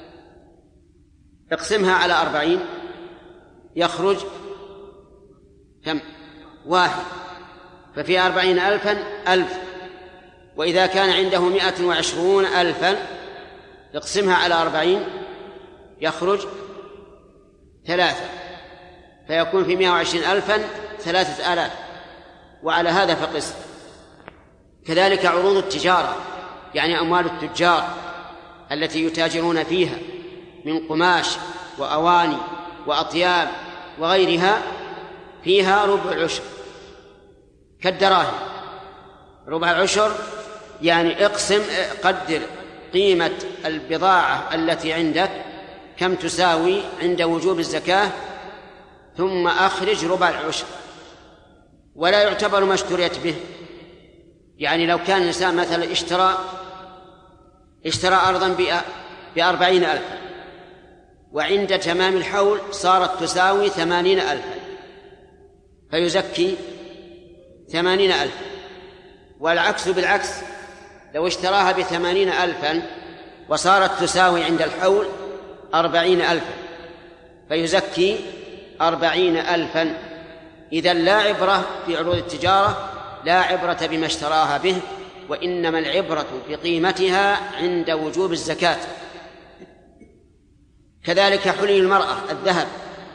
اقسمها على أربعين يخرج كم؟ واحد، ففي أربعين ألفا ألف. وإذا كان عنده مائة وعشرون ألفا اقسمها على أربعين يخرج ثلاثة، فيكون في مائة وعشرين ألفا ثلاثة آلاف، وعلى هذا فقس. كذلك عروض التجارة، يعني أموال التجار التي يتاجرون فيها من قماش وأواني وأطياب وغيرها، فيها ربع العشر كالدراهم. ربع العشر يعني اقسم، قدر قيمة البضاعة التي عندك كم تساوي عند وجوب الزكاة، ثم أخرج ربع العشر، ولا يعتبر ما اشتريت به. يعني لو كان الإنسان مثلا اشترى اشترى أرضا بأربعين ألفا، وعند تمام الحول صارت تساوي ثمانين ألفا، فيزكي ثمانين ألفا. والعكس بالعكس، لو اشتراها بثمانين ألفا وصارت تساوي عند الحول أربعين ألفا فيزكي أربعين ألفا. إذن لا عبرة في عروض التجارة، لا عبرة بما اشتراها به، وإنما العبرة بقيمتها عند وجوب الزكاة. كذلك حلي المرأة الذهب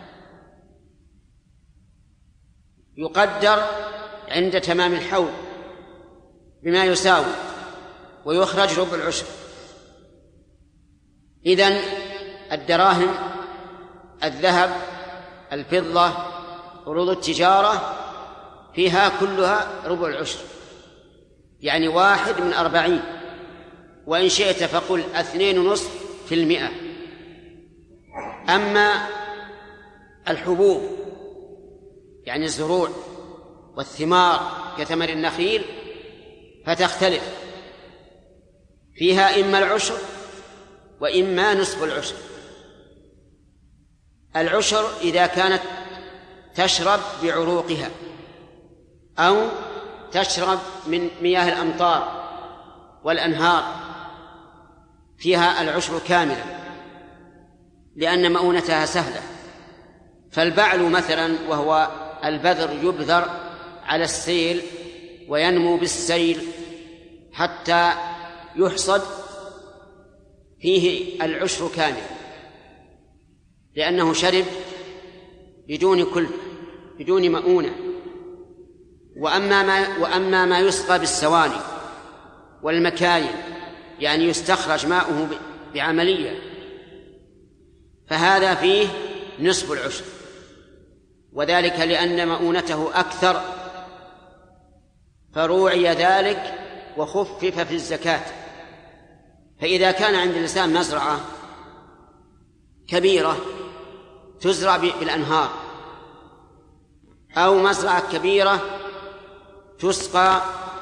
يقدر عند تمام الحول بما يساوي ويخرج ربع العشر. إذن الدراهم، الذهب، الفضة، عروض التجارة فيها كلها ربع العشر، يعني واحد من أربعين، وإن شئت فقل اثنين ونصف في المئة. أما الحبوب يعني الزروع والثمار كثمر النخيل فتختلف، فيها إما العشر وإما نصف العشر. العشر إذا كانت تشرب بعروقها أو تشرب من مياه الأمطار والأنهار فيها العشر كاملا، لأن مؤونتها سهلة. فالبعل مثلا وهو البذر يبذر على السيل وينمو بالسيل حتى يحصد، فيه العشر كامل، لأنه شرب بدون كلفة بدون مؤونة. وأما ما, وأما ما يسقى بالسواني والمكاين يعني يستخرج ماؤه بعملية فهذا فيه نصف العشر، وذلك لأن مؤونته أكثر فروعي ذلك وخفف في الزكاة. فإذا كان عند الإنسان مزرعة كبيرة تزرع بالأنهار أو مزرعة كبيرة تسقى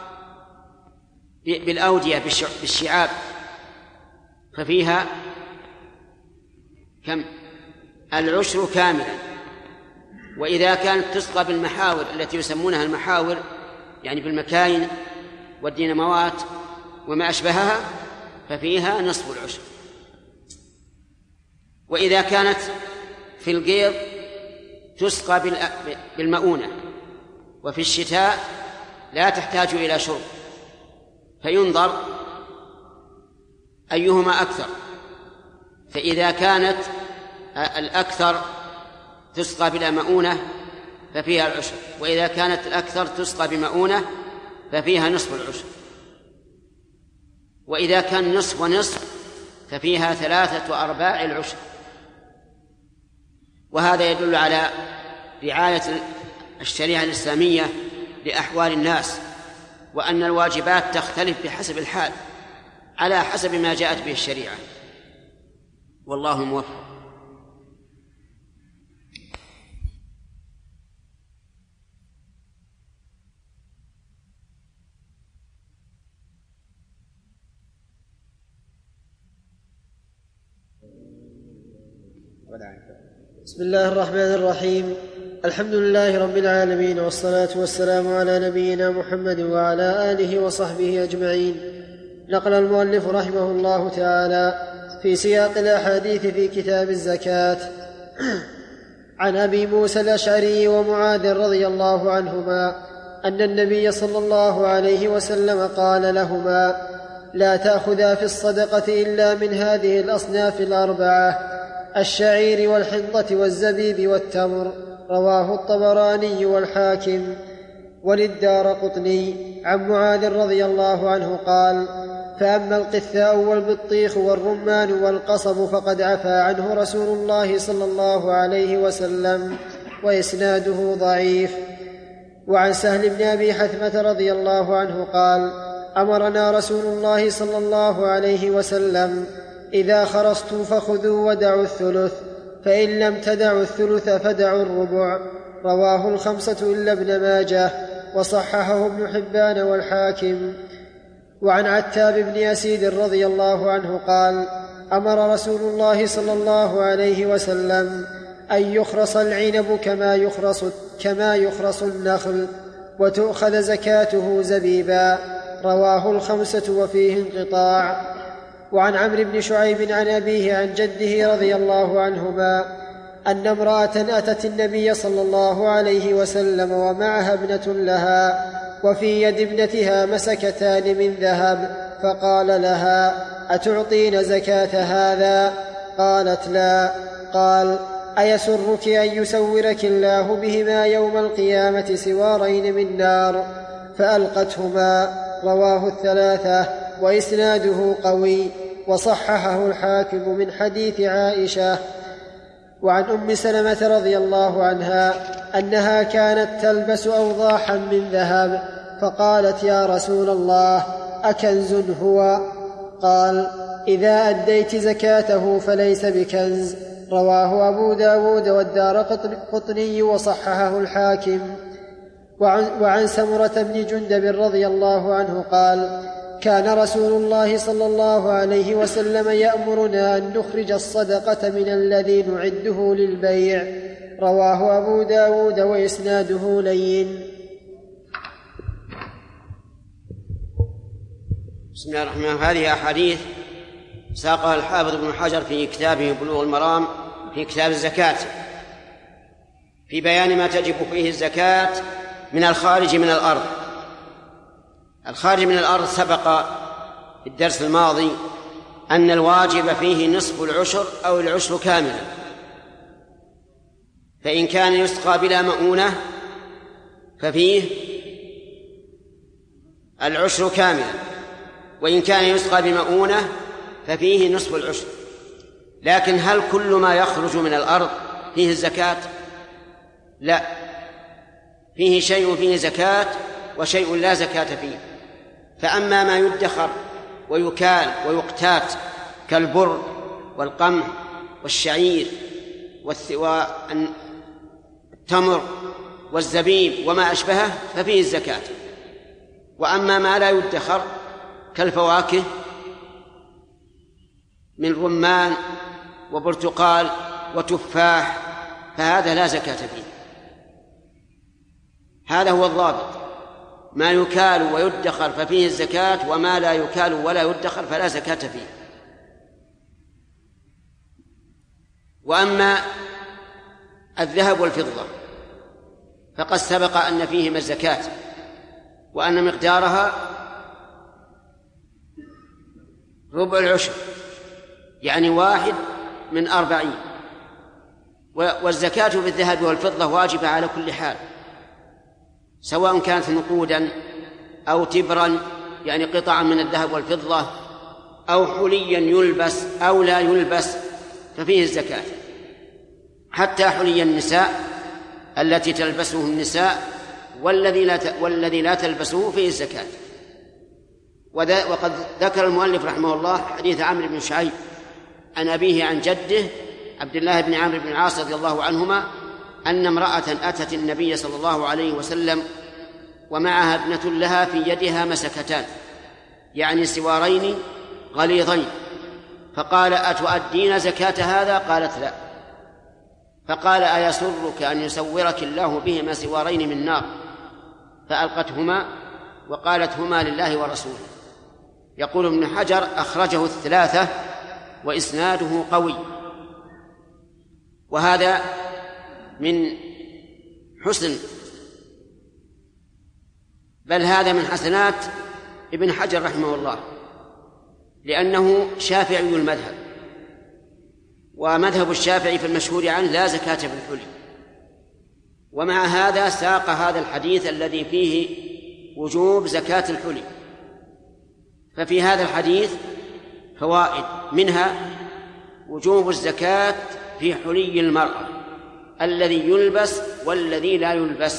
بالأودية بالشعاب ففيها كم؟ العشر كاملا. وإذا كانت تسقى بالمحاور التي يسمونها المحاور يعني بالمكاين والديناموات وما أشبهها ففيها نصف العشر. وإذا كانت في الغيط تسقى بالمؤونة وفي الشتاء لا تحتاج إلى شرب فينظر أيهما أكثر، فإذا كانت الأكثر تسقى بلا مؤونة ففيها العشر، وإذا كانت الأكثر تسقى بمؤونة ففيها نصف العشر، وإذا كان نصف ونصف ففيها ثلاثة أرباع العشر. وهذا يدل على رعاية الشريعة الإسلامية لأحوال الناس، وأن الواجبات تختلف بحسب الحال على حسب ما جاءت به الشريعة، والله موفق.
بسم الله الرحمن الرحيم. الحمد لله رب العالمين، والصلاة والسلام على نبينا محمد وعلى آله وصحبه أجمعين. نقل المؤلف رحمه الله تعالى في سياق الأحاديث في كتاب الزكاة عن أبي موسى الأشعري ومعاذ رضي الله عنهما أن النبي صلى الله عليه وسلم قال لهما: لا تأخذا في الصدقة إلا من هذه الأصناف الأربعة: الشعير والحنطة والزبيب والتمر. رواه الطبراني والحاكم. وللدارقطني عن معاذ رضي الله عنه قال: فأما القثاء والبطيخ والرمان والقصب فقد عفى عنه رسول الله صلى الله عليه وسلم، وإسناده ضعيف. وعن سهل بن أبي حثمة رضي الله عنه قال: أمرنا رسول الله صلى الله عليه وسلم: إذا خرصتم فخذوا ودعوا الثلث، فإن لم تدعوا الثلث فدعوا الربع. رواه الخمسة إلا ابن ماجه، وصححه ابن حبان والحاكم. وعن عتاب بن أسيد رضي الله عنه قال: أمر رسول الله صلى الله عليه وسلم أن يخرص العنب كما يخرص, كما يخرص النخل، وتؤخذ زكاته زبيبا. رواه الخمسة وفيه انقطاع. وعن عمرو بن شعيب عن أبيه عن جده رضي الله عنهما أن امرأة أتت النبي صلى الله عليه وسلم ومعها ابنة لها، وفي يد ابنتها مسكتان من ذهب، فقال لها: أتعطين زكاة هذا؟ قالت: لا. قال: أيسرك أن يسورك الله بهما يوم القيامة سوارين من نار؟ فألقتهما. رواه الثلاثة، وإسناده قوي، وصححه الحاكم من حديث عائشة. وعن أم سلمة رضي الله عنها أنها كانت تلبس أوضاحا من ذهب، فقالت: يا رسول الله، أكنز هو؟ قال: إذا أديت زكاته فليس بكنز. رواه أبو داود والدارقطني وصححه الحاكم. وعن, وعن سمرة بن جندب رضي الله عنه قال: كان رسول الله صلى الله عليه وسلم يأمرنا أن نخرج الصدقة من الذي نعده للبيع. رواه أبو داود وإسناده لين.
بسم الله الرحمن الرحيم. هذه أحاديث ساقها الحافظ ابن حجر في كتابه بلوغ المرام في كتاب الزكاة في بيان ما تجب فيه الزكاة من الخارج من الأرض. الخارج من الأرض سبق في الدرس الماضي أن الواجب فيه نصف العشر أو العشر كاملا، فإن كان يسقى بلا مؤونة ففيه العشر كاملا، وإن كان يسقى بمؤونة ففيه نصف العشر. لكن هل كل ما يخرج من الأرض فيه الزكاة؟ لا، فيه شيء فيه زكاة وشيء لا زكاة فيه. فأما ما يدخر ويكال ويقتات كالبر والقمح والشعير والتمر والزبيب وما أشبهه ففيه الزكاة. وأما ما لا يدخر كالفواكه من رمان وبرتقال وتفاح فهذا لا زكاة فيه. هذا هو الضابط: ما يكال ويدخر ففيه الزكاة، وما لا يكال ولا يدخر فلا زكاة فيه. وأما الذهب والفضة فقد سبق أن فيهما الزكاة، وأن مقدارها ربع العشر، يعني واحد من أربعين. والزكاة في الذهب والفضة واجبة على كل حال، سواء كانت نقودا أو تبرا يعني قطعا من الذهب والفضة، أو حليا يلبس أو لا يلبس ففيه الزكاة. حتى حلي النساء التي تلبسه النساء والذي لا والذي لا تلبسه فيه الزكاة. وقد ذكر المؤلف رحمه الله حديث عمرو بن شعيب عن أبيه عن جده عبد الله بن عمرو بن العاص رضي الله عنهما أن امرأة أتت النبي صلى الله عليه وسلم ومعها ابنة لها في يدها مسكتان، يعني سوارين غليظين، فقال: أتؤدين زكاة هذا؟ قالت: لا. فقال: أيسرك أن يسورك الله بهما سوارين من نار؟ فألقتهما وقالت: هما لله ورسوله. يقول ابن حجر: أخرجه الثلاثة وإسناده قوي. وهذا من حسن، بل هذا من حسنات ابن حجر رحمه الله، لأنه شافعي المذهب، ومذهب الشافعي في المشهور عنه لا زكاة في الحلي. ومع هذا ساق هذا الحديث الذي فيه وجوب زكاة الحلي. ففي هذا الحديث فوائد، منها وجوب الزكاة في حلي المرأة الذي يلبس والذي لا يلبس.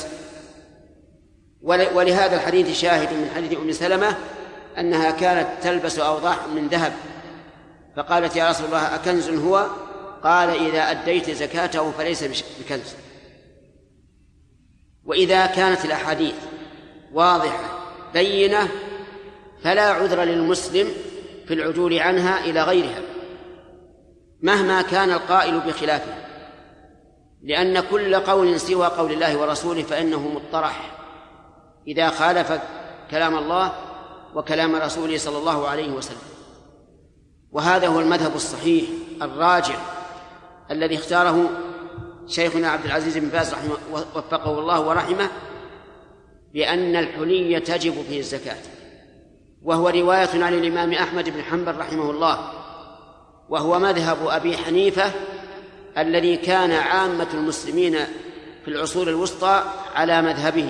ولهذا الحديث شاهد من حديث أم سلمة أنها كانت تلبس أوضاح من ذهب، فقالت: يا رسول الله أكنز هو؟ قال: إذا أديت زكاته فليس بكنز. وإذا كانت الأحاديث واضحة بينة فلا عذر للمسلم في العدول عنها إلى غيرها مهما كان القائل بخلافه، لأن كل قول سوى قول الله ورسوله فإنه مطرح إذا خالف كلام الله وكلام رسوله صلى الله عليه وسلم. وهذا هو المذهب الصحيح الراجع الذي اختاره شيخنا عبد العزيز بن باز رحمه وفقه الله ورحمه، بأن الحلي تجب فيه الزكاة، وهو رواية عن الإمام أحمد بن حنبل رحمه الله، وهو مذهب أبي حنيفة الذي كان عامة المسلمين في العصور الوسطى على مذهبه،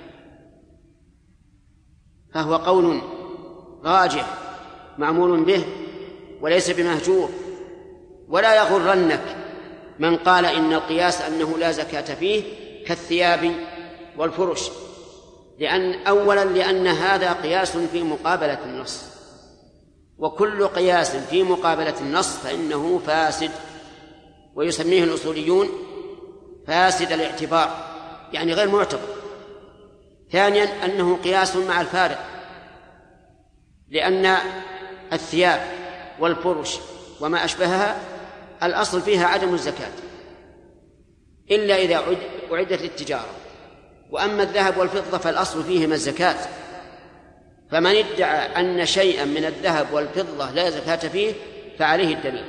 فهو قول راجح معمول به وليس بمهجور. ولا يغرنك من قال إن القياس أنه لا زكاة فيه كالثياب والفرش، لأن أولا لأن هذا قياس في مقابلة النص، وكل قياس في مقابلة النص فإنه فاسد، ويسميه الأصوليون فاسد الاعتبار، يعني غير معتبر. ثانيا أنه قياس مع الفارق، لأن الثياب والفرش وما أشبهها الأصل فيها عدم الزكاة إلا إذا أعدت للتجارة، وأما الذهب والفضة فالأصل فيهما الزكاة. فمن ادعى أن شيئا من الذهب والفضة لا زكاة فيه فعليه الدليل،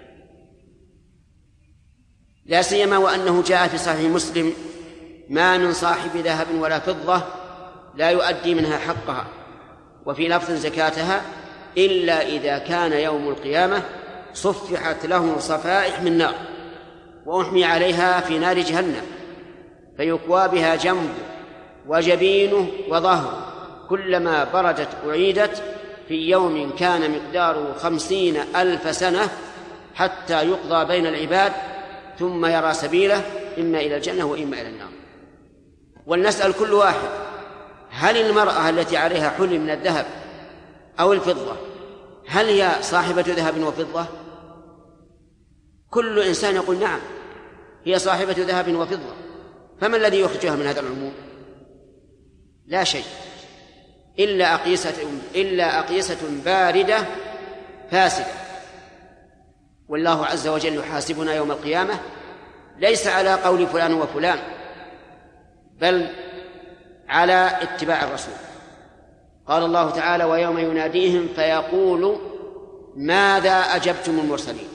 لا سيما وأنه جاء في صحيح مسلم: ما من صاحب ذهب ولا فضة لا يؤدي منها حقها، وفي لفظ زكاتها، إلا إذا كان يوم القيامة صفحت له صفائح من نار. وأحمي عليها في نار جهنم فيكوى بها جنبه وجبينه وظهره كلما بردت أعيدت في يوم كان مقداره خمسين ألف سنة حتى يقضى بين العباد ثم يرى سبيله إما إلى الجنة وإما إلى النار. ولنسأل كل واحد: هل المرأة التي عليها حلي من الذهب أو الفضة هل هي صاحبة ذهب وفضة؟ كل إنسان يقول نعم هي صاحبة ذهب وفضة، فما الذي يخرجها من هذا العموم؟ لا شيء إلا أقيسة, إلا أقيسة باردة فاسدة. والله عز وجل يحاسبنا يوم القيامة ليس على قول فلان وفلان بل على اتباع الرسول. قال الله تعالى: ويوم يناديهم فيقول ماذا أجبتم المرسلين.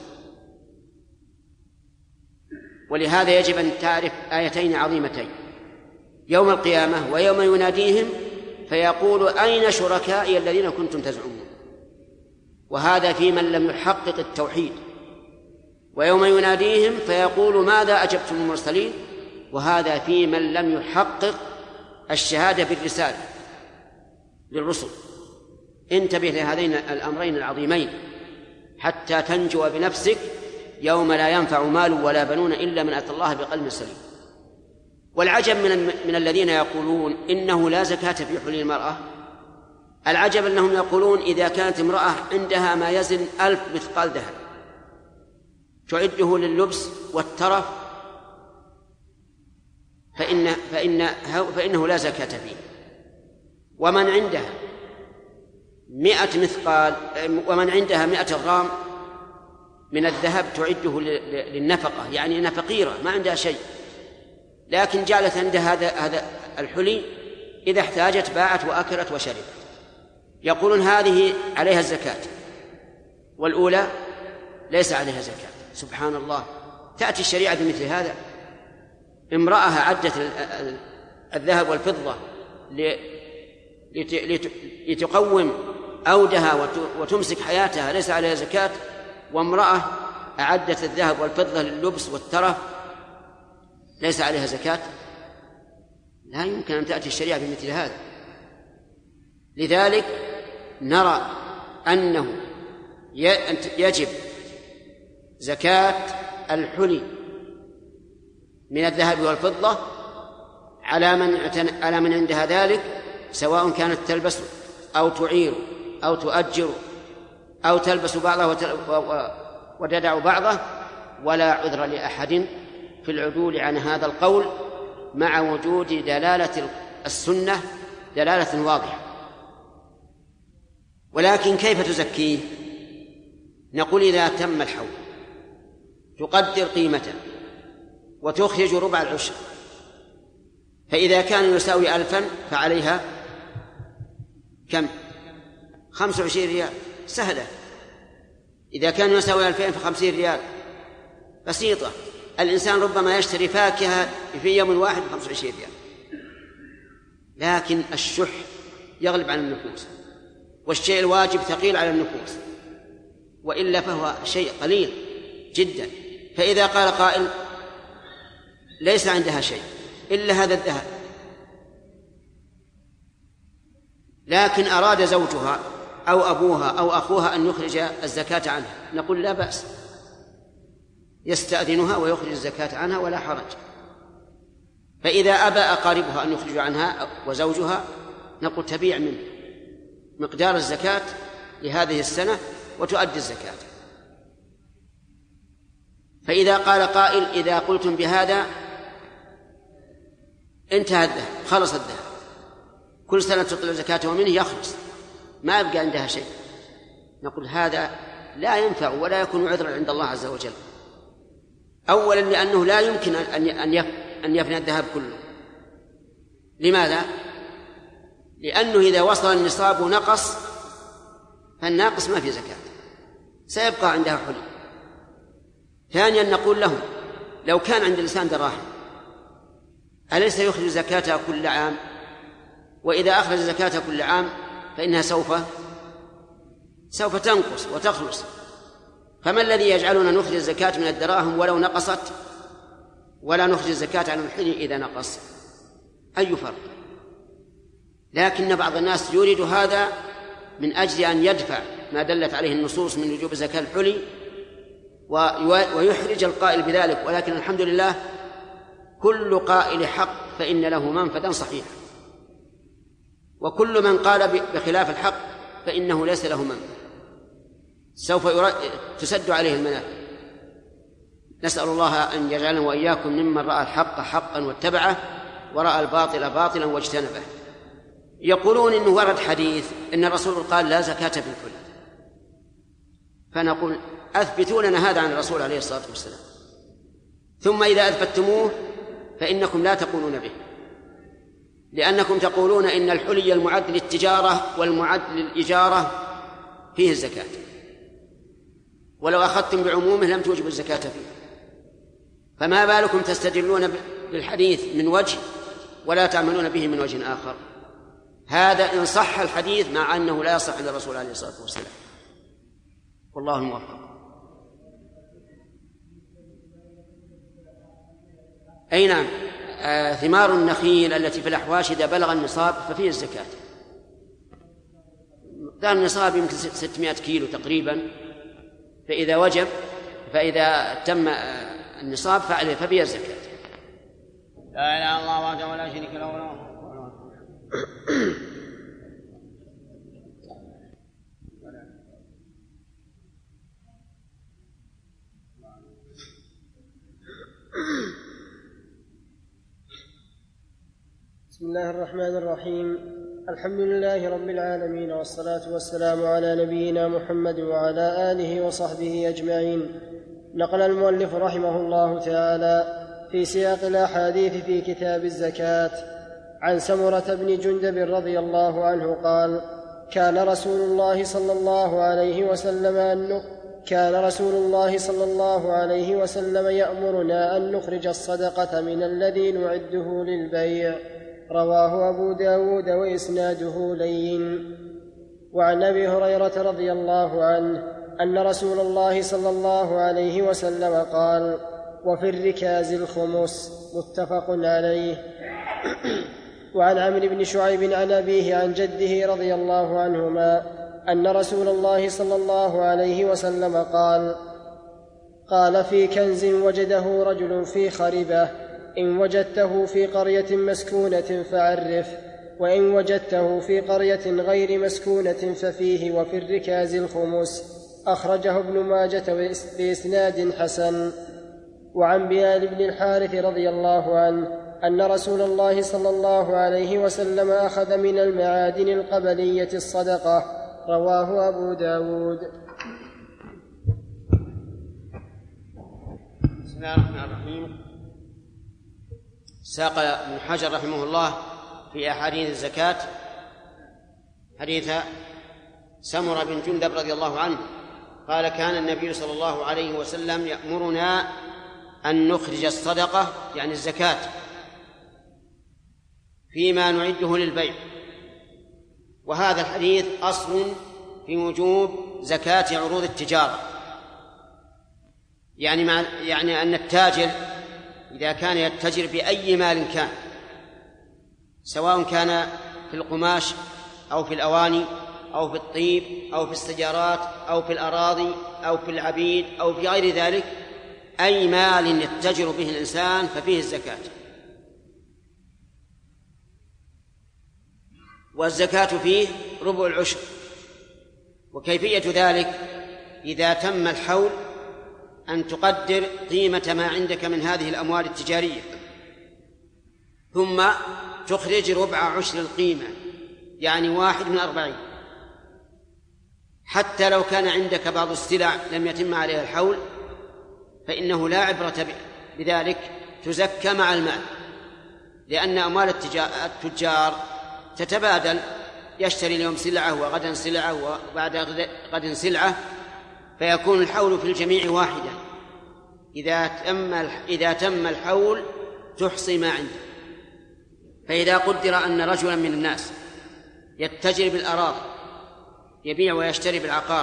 ولهذا يجب أن تعرف آيتين عظيمتين: يوم القيامة ويوم يناديهم فيقول أين شركائي الذين كنتم تزعمون، وهذا في من لم يحقق التوحيد. ويوم يناديهم فيقول ماذا أجبتم المرسلين، وهذا في من لم يحقق الشهادة بالرسالة للرسل. انتبه لهذين الأمرين العظيمين حتى تنجو بنفسك يوم لا ينفع مال ولا بنون إلا من أتى الله بقلب سليم. والعجب من, من الذين يقولون إنه لا زكاة في حلي المرأة، العجب أنهم يقولون إذا كانت امرأة عندها ما يزن ألف مثقال ذهب تعده لللبس والترف فإن فإن فإنه لا زكاة فيه. ومن عندها مئة مثقال ومن عندها مئة غرام من الذهب تعده للنفقة، يعني أنها فقيرة ما عندها شيء، لكن جعلت عندها هذا هذا الحلي إذا احتاجت باعت وأكلت وشربت. يقولون هذه عليها الزكاة والأولى ليس عليها زكاة. سبحان الله، تأتي الشريعة بمثل هذا. امرأة عدت الذهب والفضة لتقوم أودها وتمسك حياتها ليس عليها زكاة، وامرأة أعدت الذهب والفضة لللبس والترف ليس عليها زكاة. لا يمكن أن تأتي الشريعة بمثل هذا. لذلك نرى أنه يجب زكاة الحلي من الذهب والفضة على من على من عندها ذلك، سواء كانت تلبس أو تعير أو تؤجر أو تلبس بعضه وتدع بعضه، ولا عذر لأحد في العدول عن هذا القول مع وجود دلالة السنة دلالة واضحة. ولكن كيف تزكيه؟ نقول إذا تم الحول تقدر قيمته وتخرج ربع العشر، فإذا كان يساوي ألفا فعليها كم؟ خمس وعشرين ريال، سهلة. إذا كان يساوي ألفين فخمسين ريال، بسيطة. الإنسان ربما يشتري فاكهة في يوم واحد بخمس وعشرين ريال، لكن الشح يغلب عن النفوس والشيء الواجب ثقيل على النفوس، وإلا فهو شيء قليل جدا. فإذا قال قائل ليس عندها شيء إلا هذا الذهب، لكن أراد زوجها أو أبوها أو أخوها أن يخرج الزكاة عنها، نقول لا بأس، يستأذنها ويخرج الزكاة عنها ولا حرج. فإذا أبى أقاربها أن يخرجوا عنها وزوجها نقول تبيع منه مقدار الزكاة لهذه السنة وتؤدي الزكاة. فإذا قال قائل إذا قلتم بهذا انتهى الذهب، خلص الذهب، كل سنة تطلع زكاته منه يخلص ما يبقى عندها شيء، نقول هذا لا ينفع ولا يكون عذرا عند الله عز وجل. أولا لأنه لا يمكن أن يفنى الذهب كله. لماذا؟ لأنه إذا وصل النصاب ونقص فالناقص ما في زكاة، سيبقى عندها حلي. ثانيا نقول لهم لو كان عند الإنسان دراهم أليس يخرج زكاتها كل عام؟ وإذا أخرج زكاتها كل عام فإنها سوف سوف تنقص وتخلص. فما الذي يجعلنا نخرج الزكاة من الدراهم ولو نقصت ولا نخرج الزكاة عن الحلي إذا نقص، أي فرق؟ لكن بعض الناس يريد هذا من أجل أن يدفع ما دلت عليه النصوص من وجوب زكاة الحلي ويحرج القائل بذلك، ولكن الحمد لله كل قائل حق فإن له منفذا صحيحا، وكل من قال بخلاف الحق فإنه ليس له منفذ، سوف تسد عليه المنافذ. نسأل الله أن يجعلنا وإياكم ممن رأى الحق حقا واتبعه ورأى الباطل باطلا واجتنبه. يقولون إنه ورد حديث إن الرسول قال لا زكاة في الحلي، فنقول أثبتوا لنا هذا عن الرسول عليه الصلاة والسلام، ثم إذا أثبتموه فإنكم لا تقولون به، لأنكم تقولون إن الحلي المعد للتجارة والمعد للإجارة فيه الزكاة، ولو أخذتم بعمومه لم توجبوا الزكاة فيه، فما بالكم تستدلون بالحديث من وجه ولا تعملون به من وجه آخر؟ هذا إن صح الحديث، مع أنه لا يصح عند الرسول عليه الصلاة والسلام، والله الموفق. أي نعم، آه ثمار النخيل التي في الأحواش إذا بلغ النصاب ففيه الزكاة. مقدار النصاب يمكن ستمائة كيلو تقريبا، فإذا وجب فإذا تم النصاب فعليه ففيه الزكاة.
لا إله إلا الله وحده ولا شريك له. بسم الله الرحمن الرحيم. الحمد لله رب العالمين، والصلاة والسلام على نبينا محمد وعلى آله وصحبه أجمعين. نقل المؤلف رحمه الله تعالى في سياق الأحاديث في كتاب الزكاة عن سمرة بن جندب رضي الله عنه قال: كان رسول الله صلى الله عليه وسلم أن كان رسول الله صلى الله عليه وسلم يأمرنا أن نخرج الصدقة من الذي نعده للبيع. رواه أبو داود وإسناده لين. وعن أبي هريرة رضي الله عنه أن رسول الله صلى الله عليه وسلم قال: وفي الركاز الخمس. متفق عليه. وعن عمرو بن شعيب عن أبيه عن جده رضي الله عنهما أن رسول الله صلى الله عليه وسلم قال: قال في كنز وجده رجل في خربة: إن وجدته في قرية مسكونة فعرف، وإن وجدته في قرية غير مسكونة ففيه وفي الركاز الخمس. أخرجه ابن ماجة بإسناد حسن. وعن بلال بن الحارث رضي الله عنه أن رسول الله صلى الله عليه وسلم أخذ من المعادن القبلية الصدقة. رواه أبو داود.
بسم الله الرحمن الرحيم. ساق ابن حجر رحمه الله في أحاديث الزكاة حديث سمرة بن جندب رضي الله عنه قال: كان النبي صلى الله عليه وسلم يأمرنا أن نخرج الصدقة يعني الزكاة فيما نعده للبيع. وهذا الحديث أصل في وجوب زكاة عروض التجارة، يعني مع يعني أن التاجر إذا كان يتجر بأي مال كان، سواء كان في القماش أو في الأواني أو في الطيب أو في السيارات أو في الأراضي أو في العبيد أو في غير ذلك، أي مال يتجر به الإنسان ففيه الزكاة. والزكاة فيه ربع العشر. وكيفية ذلك: إذا تم الحول أن تقدر قيمة ما عندك من هذه الأموال التجارية، ثم تخرج ربع عشر القيمة، يعني واحد من أربعين. حتى لو كان عندك بعض السلع لم يتم عليها الحول فإنه لا عبرة بذلك، تزكى مع المال، لأن أموال التجار تتبادل، يشتري اليوم سلعة وغدا سلعة وبعد غد سلعة، فيكون الحول في الجميع واحدا. إذا تم إذا تم الحول تحصي ما عنده. فإذا قدر أن رجلا من الناس يتجر بالأراضي، يبيع ويشتري بالعقار،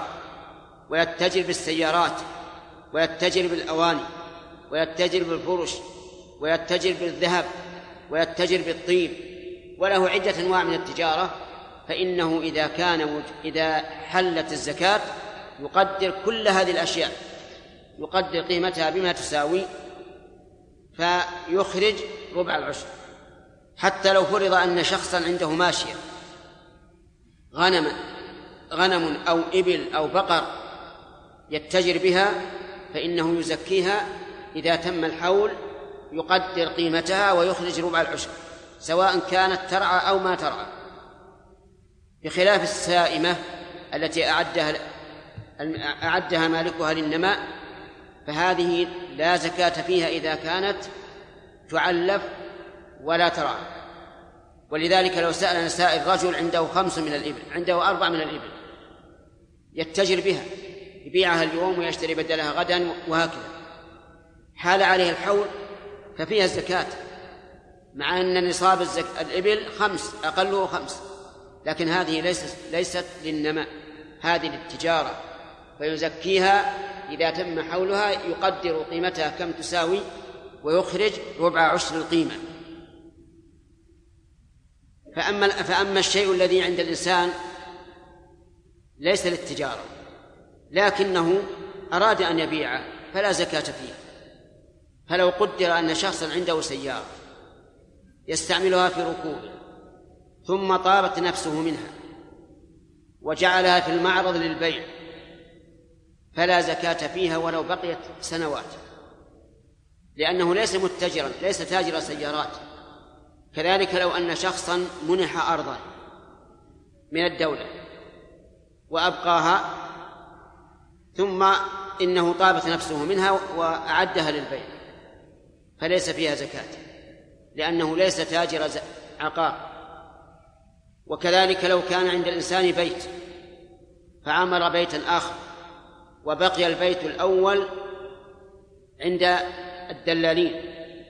ويتجر بالسيارات، ويتجر بالأواني، ويتجر بالفرش، ويتجر بالذهب ويتجر بالطيب وله عدة أنواع من التجارة، فإنه إذا كان إذا حلت الزكاة يقدر كل هذه الأشياء، يقدر قيمتها بما تساوي فيخرج ربع العشر. حتى لو فرض أن شخصا عنده ماشية غنم غنم أو إبل أو بقر يتجر بها، فإنه يزكيها إذا تم الحول، يقدر قيمتها ويخرج ربع العشر سواء كانت ترعى أو ما ترعى، بخلاف السائمة التي أعدها أعدها مالكها للنماء، فهذه لا زكاة فيها إذا كانت تعلف ولا ترعى. ولذلك لو سأل سائل رجل عنده خمس من الإبل، عنده أربع من الإبل، يتجر بها، يبيعها اليوم ويشتري بدلها غدا وهكذا، حال عليه الحول ففيها الزكاة، مع أن نصاب الإبل خمس أقله خمس، لكن هذه ليست ليست للنماء، هذه للتجارة، فيزكيها إذا تم حولها، يقدر قيمتها كم تساوي ويخرج ربع عشر القيمة. فأما, فأما الشيء الذي عند الإنسان ليس للتجارة لكنه أراد أن يبيعه فلا زكاة فيه. فلو قدر أن شخصا عنده سيارة يستعملها في ركوبه ثم طابت نفسه منها وجعلها في المعرض للبيع فلا زكاة فيها ولو بقيت سنوات، لأنه ليس متجرا، ليس تاجر سيارات. كذلك لو أن شخصا منح أرضا من الدولة وأبقاها ثم إنه طابت نفسه منها وأعدها للبيع فليس فيها زكاة، لأنه ليس تاجر عقار. وكذلك لو كان عند الإنسان بيت فعمر بيتا آخر وبقي البيت الأول عند الدلالين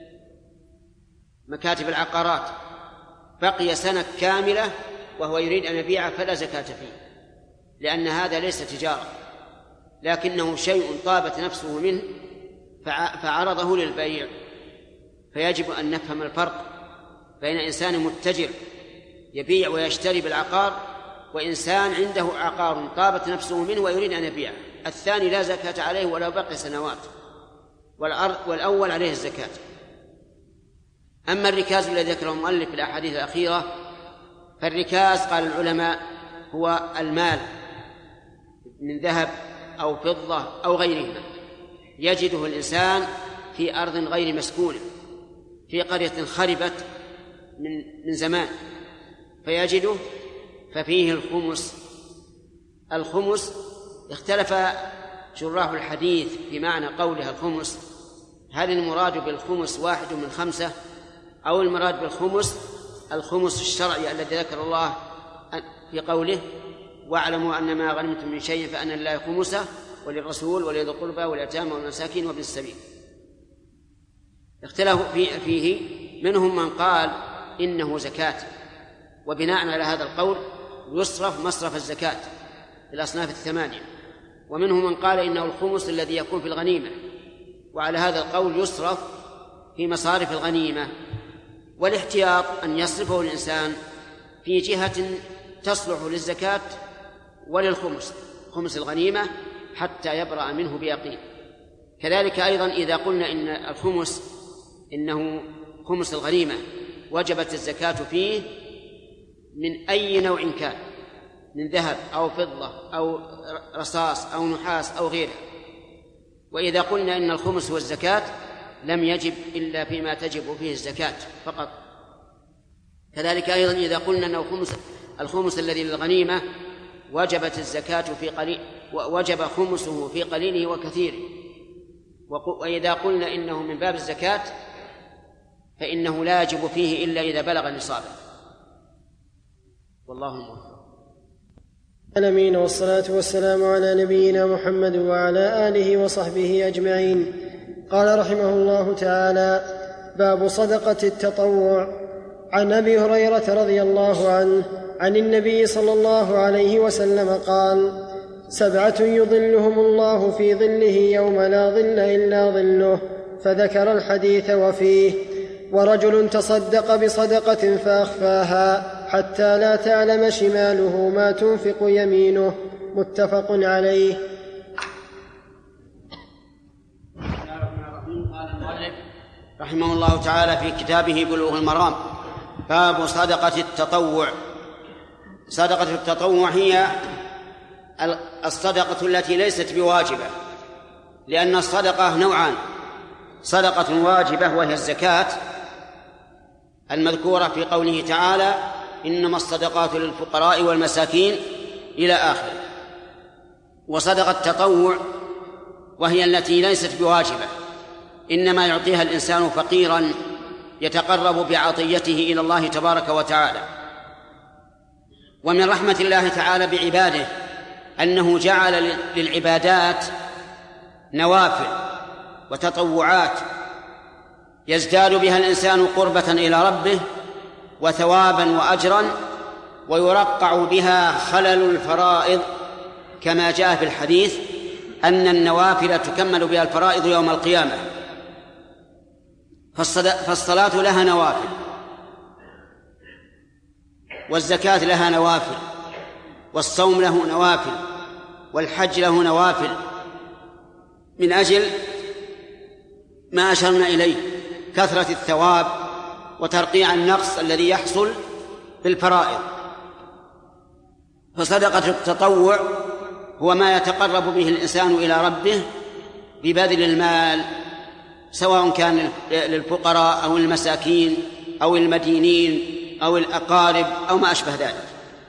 مكاتب العقارات، بقي سنة كاملة وهو يريد أن يبيعه فلا زكاة فيه، لأن هذا ليس تجارة لكنه شيء طابت نفسه منه فعرضه للبيع. فيجب أن نفهم الفرق بين إنسان متجر يبيع ويشتري بالعقار وإنسان عنده عقار طابت نفسه منه ويريد أن يبيعه. الثاني لا زكاة عليه ولو بقي سنوات، والأول عليه الزكاة. أما الركاز الذي ذكره المؤلف في الأحاديث الأخيرة، فالركاز قال العلماء هو المال من ذهب أو فضة أو غيرهما يجده الإنسان في أرض غير مسكونة، في قرية خربت من من زمان فيجده، ففيه الخمس. الخمس اختلف شراح الحديث في معنى قولها الخمس، هل المراد بالخمس واحد من خمسة أو المراد بالخمس الخمس الشرعي الذي ذكر الله في قوله واعلموا أن ما غنمتم من شيء فأن لله خمسه وللرسول ولذي القربى واليتامى والمساكين وابن السبيل. اختلفوا فيه، منهم من قال إنه زكاة، وبناء على هذا القول يصرف مصرف الزكاة في الأصناف الثمانية، ومنهم من قال إنه الخمس الذي يكون في الغنيمة، وعلى هذا القول يصرف في مصارف الغنيمة. والاحتياط أن يصرفه الإنسان في جهة تصلح للزكاة وللخمس، خمس الغنيمة، حتى يبرأ منه بيقين. كذلك أيضا إذا قلنا إن الخمس إنه خمس الغنيمة وجبت الزكاة فيه من أي نوع كان، من ذهب أو فضة أو رصاص أو نحاس أو غيره. وإذا قلنا إن الخمس هو الزكاة لم يجب إلا فيما تجب فيه الزكاة فقط. كذلك أيضا إذا قلنا أنه خمس الخمس الذي للغنيمة وجبت الزكاة في قليل وجب خمسه في قليله وكثيره. وإذا قلنا إنه من باب الزكاة فإنه لا يجب فيه إلا إذا بلغ نصابه. والله موفق.
العالمين، والصلاة والسلام على نبينا محمد وعلى آله وصحبه أجمعين. قال رحمه الله تعالى: باب صدقة التطوع. عن أبي هريرة رضي الله عنه عن النبي صلى الله عليه وسلم قال: سبعة يظلهم الله في ظله يوم لا ظل إلا ظله: فذكر الحديث وفيه: ورجل تصدق بصدقة فأخفاها حتى لا تعلم شماله ما تنفق يمينه. متفق عليه.
قال المؤلف رحمه الله تعالى في كتابه بلوغ المرام: باب صدقة التطوع. صدقة التطوع هي الصدقة التي ليست بواجبة، لأن الصدقة نوعان: صدقة واجبة وهي الزكاة المذكورة في قوله تعالى: إنما الصدقات للفقراء والمساكين إلى آخره، وصدقة التطوع وهي التي ليست بواجبة، إنما يعطيها الإنسان فقيرا يتقرب بعطيته إلى الله تبارك وتعالى. ومن رحمة الله تعالى بعباده أنه جعل للعبادات نوافل وتطوعات يزداد بها الإنسان قربة إلى ربه وثوابا وأجرا، ويرقع بها خلل الفرائض، كما جاء في الحديث أن النوافل تكمل بها الفرائض يوم القيامة. فالصلاة لها نوافل، والزكاة لها نوافل، والصوم له نوافل، والحج له نوافل، من أجل ما أشرنا إليه: كثرة الثواب وترقيع النقص الذي يحصل بالفرائض. فصدقة التطوع هو ما يتقرب به الإنسان إلى ربه ببذل المال، سواء كان للفقراء أو المساكين أو المدينين أو الأقارب أو ما أشبه ذلك.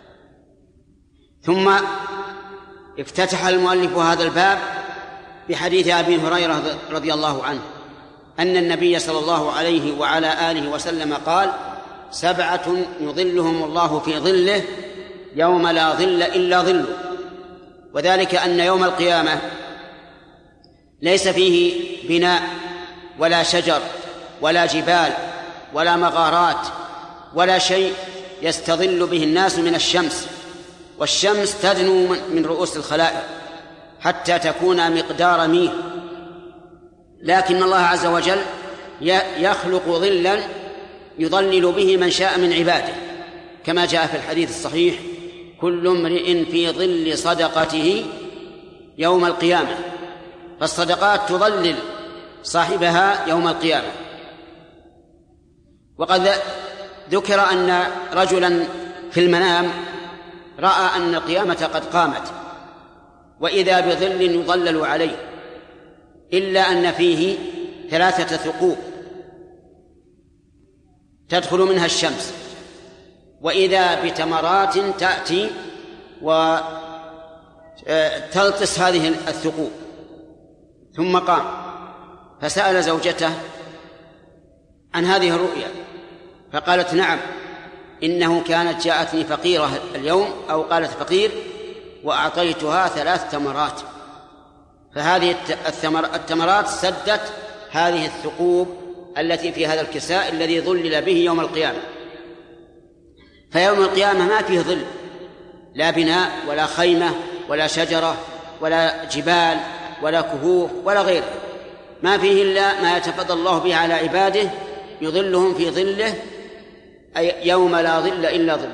ثم افتتح المؤلف هذا الباب بحديث أبي هريرة رضي الله عنه أن النبي صلى الله عليه وعلى آله وسلم قال: سبعة يظلهم الله في ظله يوم لا ظل إلا ظله. وذلك أن يوم القيامة ليس فيه بناء ولا شجر ولا جبال ولا مغارات ولا شيء يستظل به الناس من الشمس، والشمس تدنو من رؤوس الخلائق حتى تكون مقدار ميل، لكن الله عز وجل يخلق ظلا يظلل به من شاء من عباده، كما جاء في الحديث الصحيح: كل امرئ في ظل صدقته يوم القيامة. فالصدقات تظلل صاحبها يوم القيامة. وقد ذكر أن رجلا في المنام رأى أن القيامة قد قامت، وإذا بظل يظلل عليه، إلا أن فيه ثلاثة ثقوب تدخل منها الشمس، وإذا بتمرات تأتي وتلطس هذه الثقوب. ثم قام فسأل زوجته عن هذه الرؤيا، فقالت: نعم، إنه كانت جاءتني فقيرة اليوم، أو قالت فقير، وأعطيتها ثلاث تمرات، فهذه التمرات سدت هذه الثقوب التي في هذا الكساء الذي ظلل به يوم القيامة. فيوم القيامة ما فيه ظل، لا بناء ولا خيمة ولا شجرة ولا جبال ولا كهوف ولا غيره، ما فيه إلا ما يتفضل الله به على عباده يظلهم في ظله، أي يوم لا ظل إلا ظل.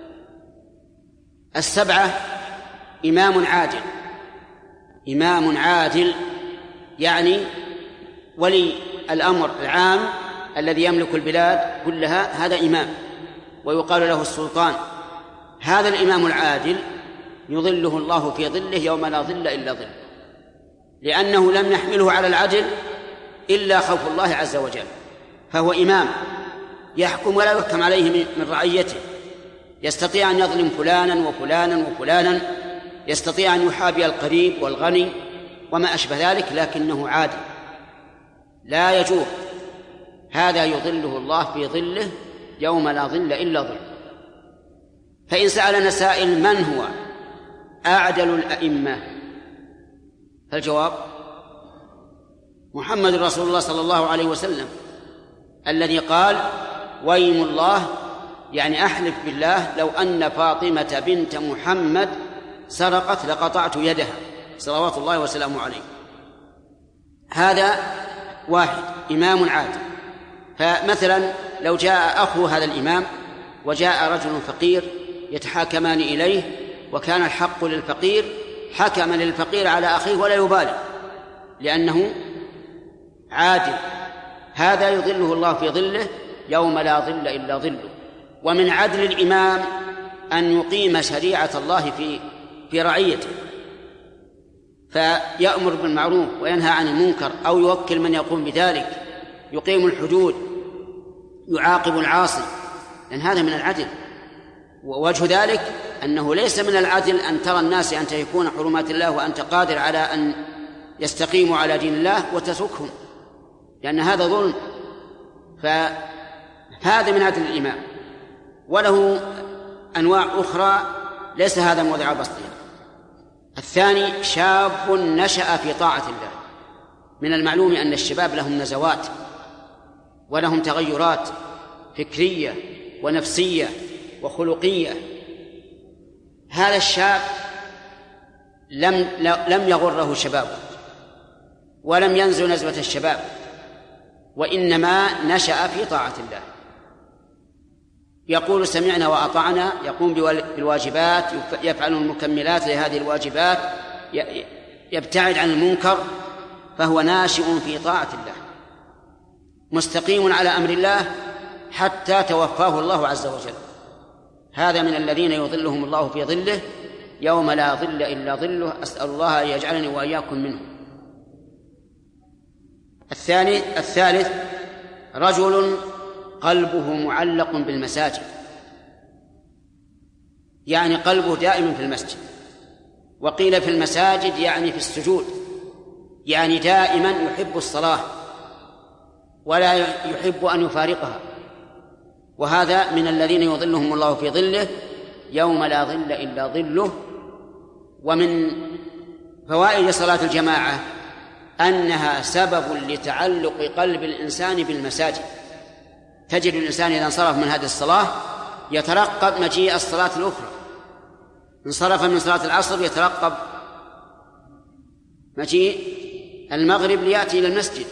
السبعة: إمام عادل. إمام عادل يعني ولي الأمر العام الذي يملك البلاد كلها، هذا إمام، ويقال له السلطان. هذا الإمام العادل يظله الله في ظله يوم لا ظل إلا ظل، لأنه لم يحمله على العدل إلا خوف الله عز وجل، فهو إمام يحكم ولا يحكم عليه من رعيته، يستطيع أن يظلم فلانا وفلانا وفلانا، يستطيع أن يحابي القريب والغني وما أشبه ذلك، لكنه عادل لا يجور. هذا يظله الله في ظله يوم لا ظل إلا ظل. فإن سألنا سائل: من هو أعدل الأئمة؟ فالجواب: محمد رسول الله صلى الله عليه وسلم، الذي قال: ويم الله، يعني أحلف بالله لو أن فاطمة بنت محمد سرقت لقطعت يدها، صلوات الله وسلامه عليه. هذا واحد إمام عادل. فمثلا لو جاء أخو هذا الإمام وجاء رجل فقير يتحاكمان إليه وكان الحق للفقير، حكم للفقير على أخيه ولا يبالي لأنه عادل، هذا يظله الله في ظله يوم لا ظل إلا ظله. ومن عدل الإمام أن يقيم شريعة الله في في رعيته، فيأمر بالمعروف وينهى عن المنكر، أو يوكل من يقوم بذلك، يقيم الحدود، يعاقب العاصي، لأن هذا من العدل. ووجه ذلك أنه ليس من العدل أن ترى الناس ينتهكون حرمات الله وأنت قادر على أن يستقيموا على دين الله وتتركهم، لأن هذا ظلم. فهذا من عدل الإمام. وله أنواع أخرى ليس هذا موضع بسطها. الثاني شاب نشأ في طاعة الله. من المعلوم أن الشباب لهم نزوات ولهم تغيرات فكرية ونفسية وخلقية. هذا الشاب لم لم يغره شبابه ولم ينزل نزوة الشباب، وإنما نشأ في طاعة الله، يقول سمعنا وأطعنا، يقوم بالواجبات، يفعل المكملات لهذه الواجبات، يبتعد عن المنكر، فهو ناشئ في طاعة الله مستقيم على أمر الله حتى توفاه الله عز وجل. هذا من الذين يظلهم الله في ظله يوم لا ظل إلا ظله، أسأل الله أن يجعلني وإياكم منه. الثاني الثالث رجل قلبه معلق بالمساجد، يعني قلبه دائم في المسجد، وقيل في المساجد يعني في السجود، يعني دائما يحب الصلاة ولا يحب أن يفارقها. وهذا من الذين يظلهم الله في ظله يوم لا ظل إلا ظله. ومن فوائد صلاة الجماعة أنها سبب لتعلق قلب الإنسان بالمساجد. تجد الإنسان إذا انصرف من هذه الصلاة يترقب مجيء الصلاة الأخرى، انصرف من صلاة العصر يترقب مجيء المغرب ليأتي إلى المسجد.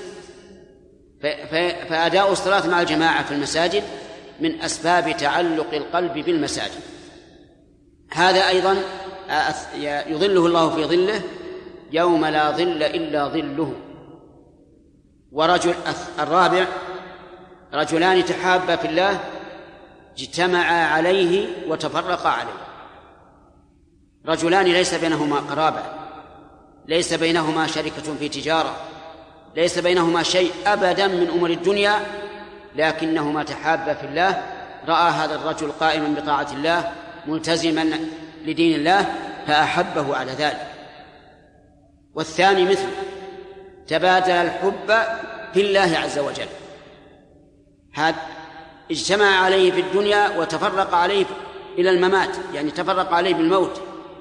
فأداء الصلاة مع الجماعة في المساجد من أسباب تعلق القلب بالمساجد. هذا أيضا يظله الله في ظله يوم لا ظل إلا ظله. ورجل الرابع رجلان تحابا في الله اجتمعا عليه وتفرقا عليه. رجلان ليس بينهما قرابة، ليس بينهما شركة في تجارة، ليس بينهما شيء أبدا من أمور الدنيا، لكنهما تحابا في الله. رأى هذا الرجل قائما بطاعة الله ملتزما لدين الله فأحبه على ذلك. والثاني مثله تبادل الحب في الله عز وجل، هذا اجتمع عليه في الدنيا وتفرق عليه إلى الممات، يعني تفرق عليه بالموت.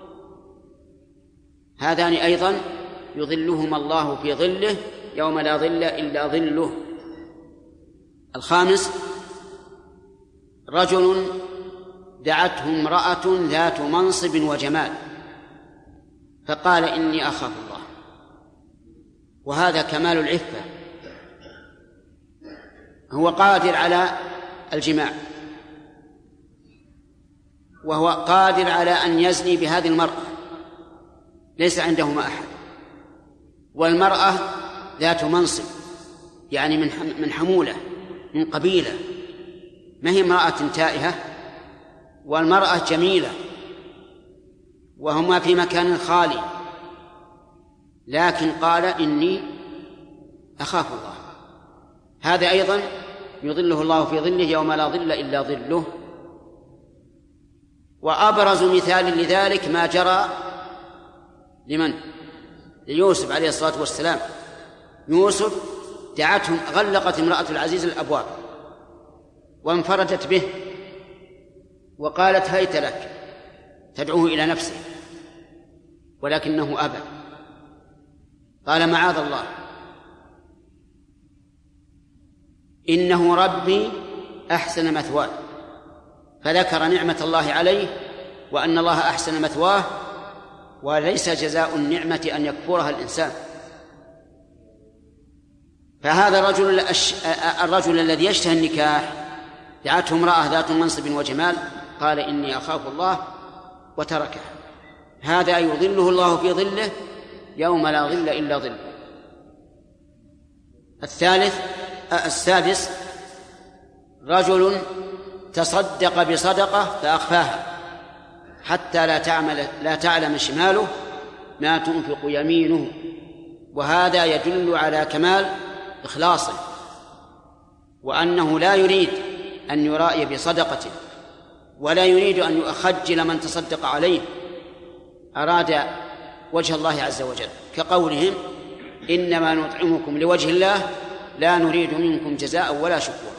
هذان أيضا يظلهما الله في ظله يوم لا ظل إلا ظله. الخامس رجل دعته امرأة ذات منصب وجمال فقال إني أخاف الله، وهذا كمال العفة. هو قادر على الجماع وهو قادر على أن يزني بهذه المرأة، ليس عندهما أحد، والمرأة ذات منصب يعني من من حمولة من قبيلة، ما هي امرأة تائهة، والمرأة جميلة، وهما في مكان خالي، لكن قال إني أخاف الله. هذا أيضا يظله الله في ظله يوم لا ظل إلا ظله. وأبرز مثال لذلك ما جرى لمن؟ ليوسف عليه الصلاة والسلام. يوسف دعتهم، غلقت امرأة العزيز الأبواب وانفردت به وقالت هيت لك، تدعوه إلى نفسه، ولكنه أبى، قال معاذ الله إنه ربي أحسن مثواه، فذكر نعمة الله عليه وأن الله أحسن مثواه، وليس جزاء النعمة أن يكفرها الإنسان. فهذا الرجل الرجل الذي يشتهي النكاح دعته امرأة ذات منصب وجمال قال إني أخاف الله وتركه، هذا يظله الله في ظله يوم لا ظل إلا ظله. الثالث السادس رجل تصدق بصدقة فأخفاها حتى لا تعمل لا تعلم شماله ما تنفق يمينه، وهذا يدل على كمال إخلاصه وأنه لا يريد أن يرائي بصدقته ولا يريد أن يخجل من تصدق عليه، أراد وجه الله عز وجل، كقولهم إنما نطعمكم لوجه الله لا نريد منكم جزاء ولا شكورا.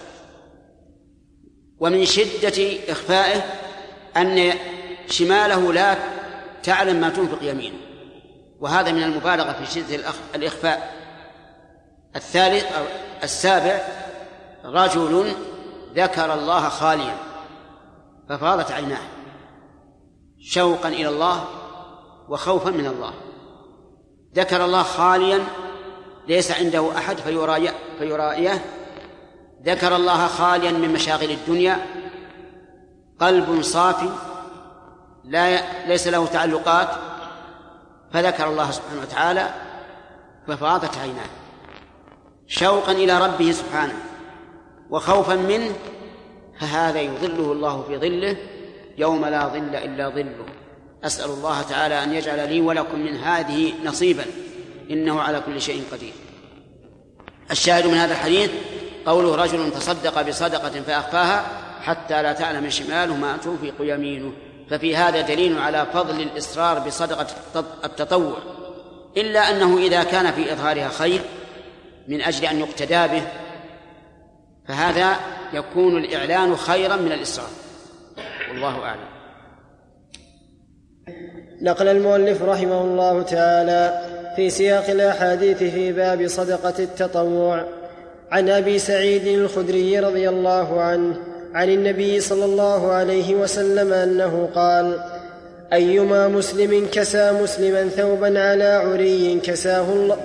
ومن شدة إخفائه أن شماله لا تعلم ما تنفق يمينه، وهذا من المبالغة في شدة الإخفاء. الثالث السابع رجل ذكر الله خاليا ففاضت عيناه شوقا إلى الله وخوفا من الله، ذكر الله خاليا ليس عنده أحد فيرائيه، ذكر الله خاليا من مشاغل الدنيا، قلب صافي لا ليس له تعلقات، فذكر الله سبحانه وتعالى ففاضت عيناه شوقا إلى ربه سبحانه وخوفا منه، فهذا يظله الله في ظله يوم لا ظل إلا ظله. أسأل الله تعالى أن يجعل لي ولكم من هذه نصيبا إنه على كل شيء قدير. الشاهد من هذا الحديث قوله رجل تصدق بصدقة فأخفاها حتى لا تعلم شماله ما تنفق يمينه، ففي هذا دليل على فضل الإصرار بصدقة التطوع، إلا أنه إذا كان في إظهارها خير من أجل أن يقتدى به فهذا يكون الإعلان خيرا من الإصرار، والله أعلم.
نقل المؤلف رحمه الله تعالى في سياق الأحاديث في باب صدقة التطوع عن أبي سعيد الخدري رضي الله عنه عن النبي صلى الله عليه وسلم أنه قال: أيما مسلم كسى مسلما ثوبا على عري كساه الله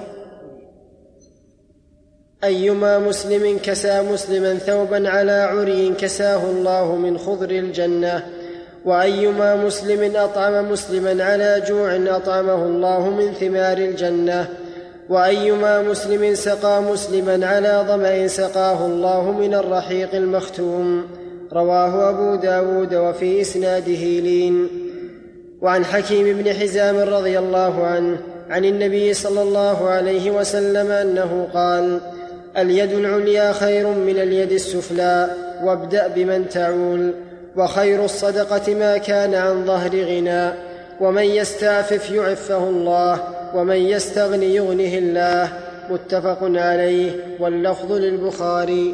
أيما مسلم كسى مسلما ثوبا على عري كساه الله من خضر الجنة، وأيما مسلم أطعم مسلما على جوع أطعمه الله من ثمار الجنة، وأيما مسلم سقى مسلما على ظمأ سقاه الله من الرحيق المختوم. رواه أبو داود وفي إسناده لين. وعن حكيم بن حزام رضي الله عنه عن النبي صلى الله عليه وسلم أنه قال: اليد العليا خير من اليد السفلى، وابدأ بمن تعول، وخير الصدقة ما كان عن ظهر غنى، ومن يستعفف يعفه الله، ومن يستغن يغنه الله. متفق عليه، واللفظ للبخاري.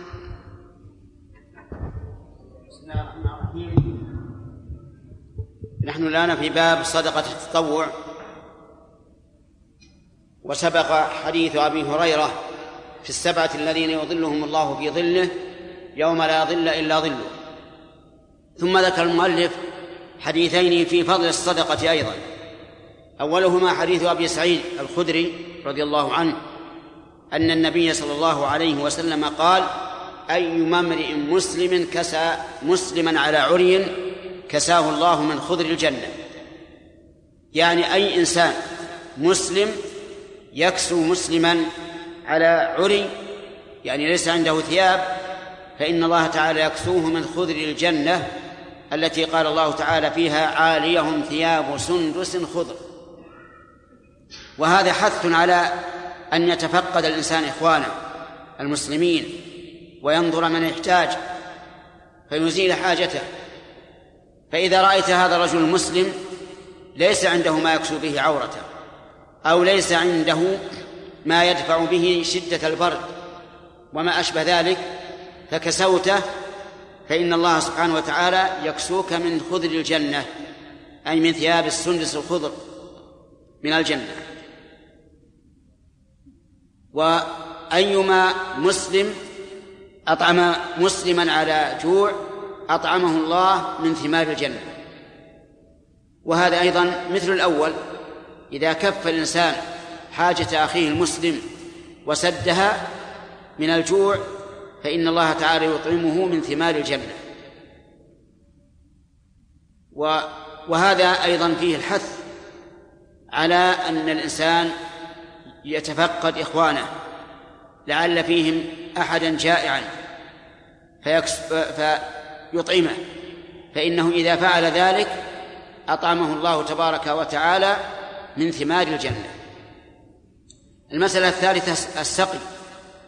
بسم الله الرحمن الرحيم. نحن الآن في باب صدقة التطوع، وسبق حديث أبي هريرة في السبعة الذين يظلهم الله في ظله يوم لا ظل إلا ظله، ثم ذكر المؤلف حديثين في فضل الصدقة أيضا. أولهما حديث أبي سعيد الخدري رضي الله عنه أن النبي صلى الله عليه وسلم قال: أيما امرئ مسلم كسى مسلما على عري كساه الله من خضر الجنة، يعني أي إنسان مسلم يكسو مسلما على عري، يعني ليس عنده ثياب، فإن الله تعالى يكسوه من خضر الجنة التي قال الله تعالى فيها: عاليهم ثياب سندس خضر. وهذا حث على أن يتفقد الإنسان إخوانه المسلمين وينظر من يحتاج فيزيل حاجته. فإذا رأيت هذا الرجل المسلم ليس عنده ما يكسو به عورته، أو ليس عنده ما يدفع به شدة البرد وما أشبه ذلك، فكسوته، فإن الله سبحانه وتعالى يكسوك من خضر الجنة، أي من ثياب السندس الخضر من الجنة. وأيما مسلم أطعم مسلما على جوع أطعمه الله من ثمار الجنة. وهذا أيضا مثل الأول، إذا كف الإنسان حاجة أخيه المسلم وسدها من الجوع فإن الله تعالى يطعمه من ثمار الجنة. وهذا أيضا فيه الحث على أن الإنسان يتفقد إخوانه لعل فيهم أحدا جائعا فيطعمه، فإنه إذا فعل ذلك أطعمه الله تبارك وتعالى من ثمار الجنة. المسألة الثالثة السقي.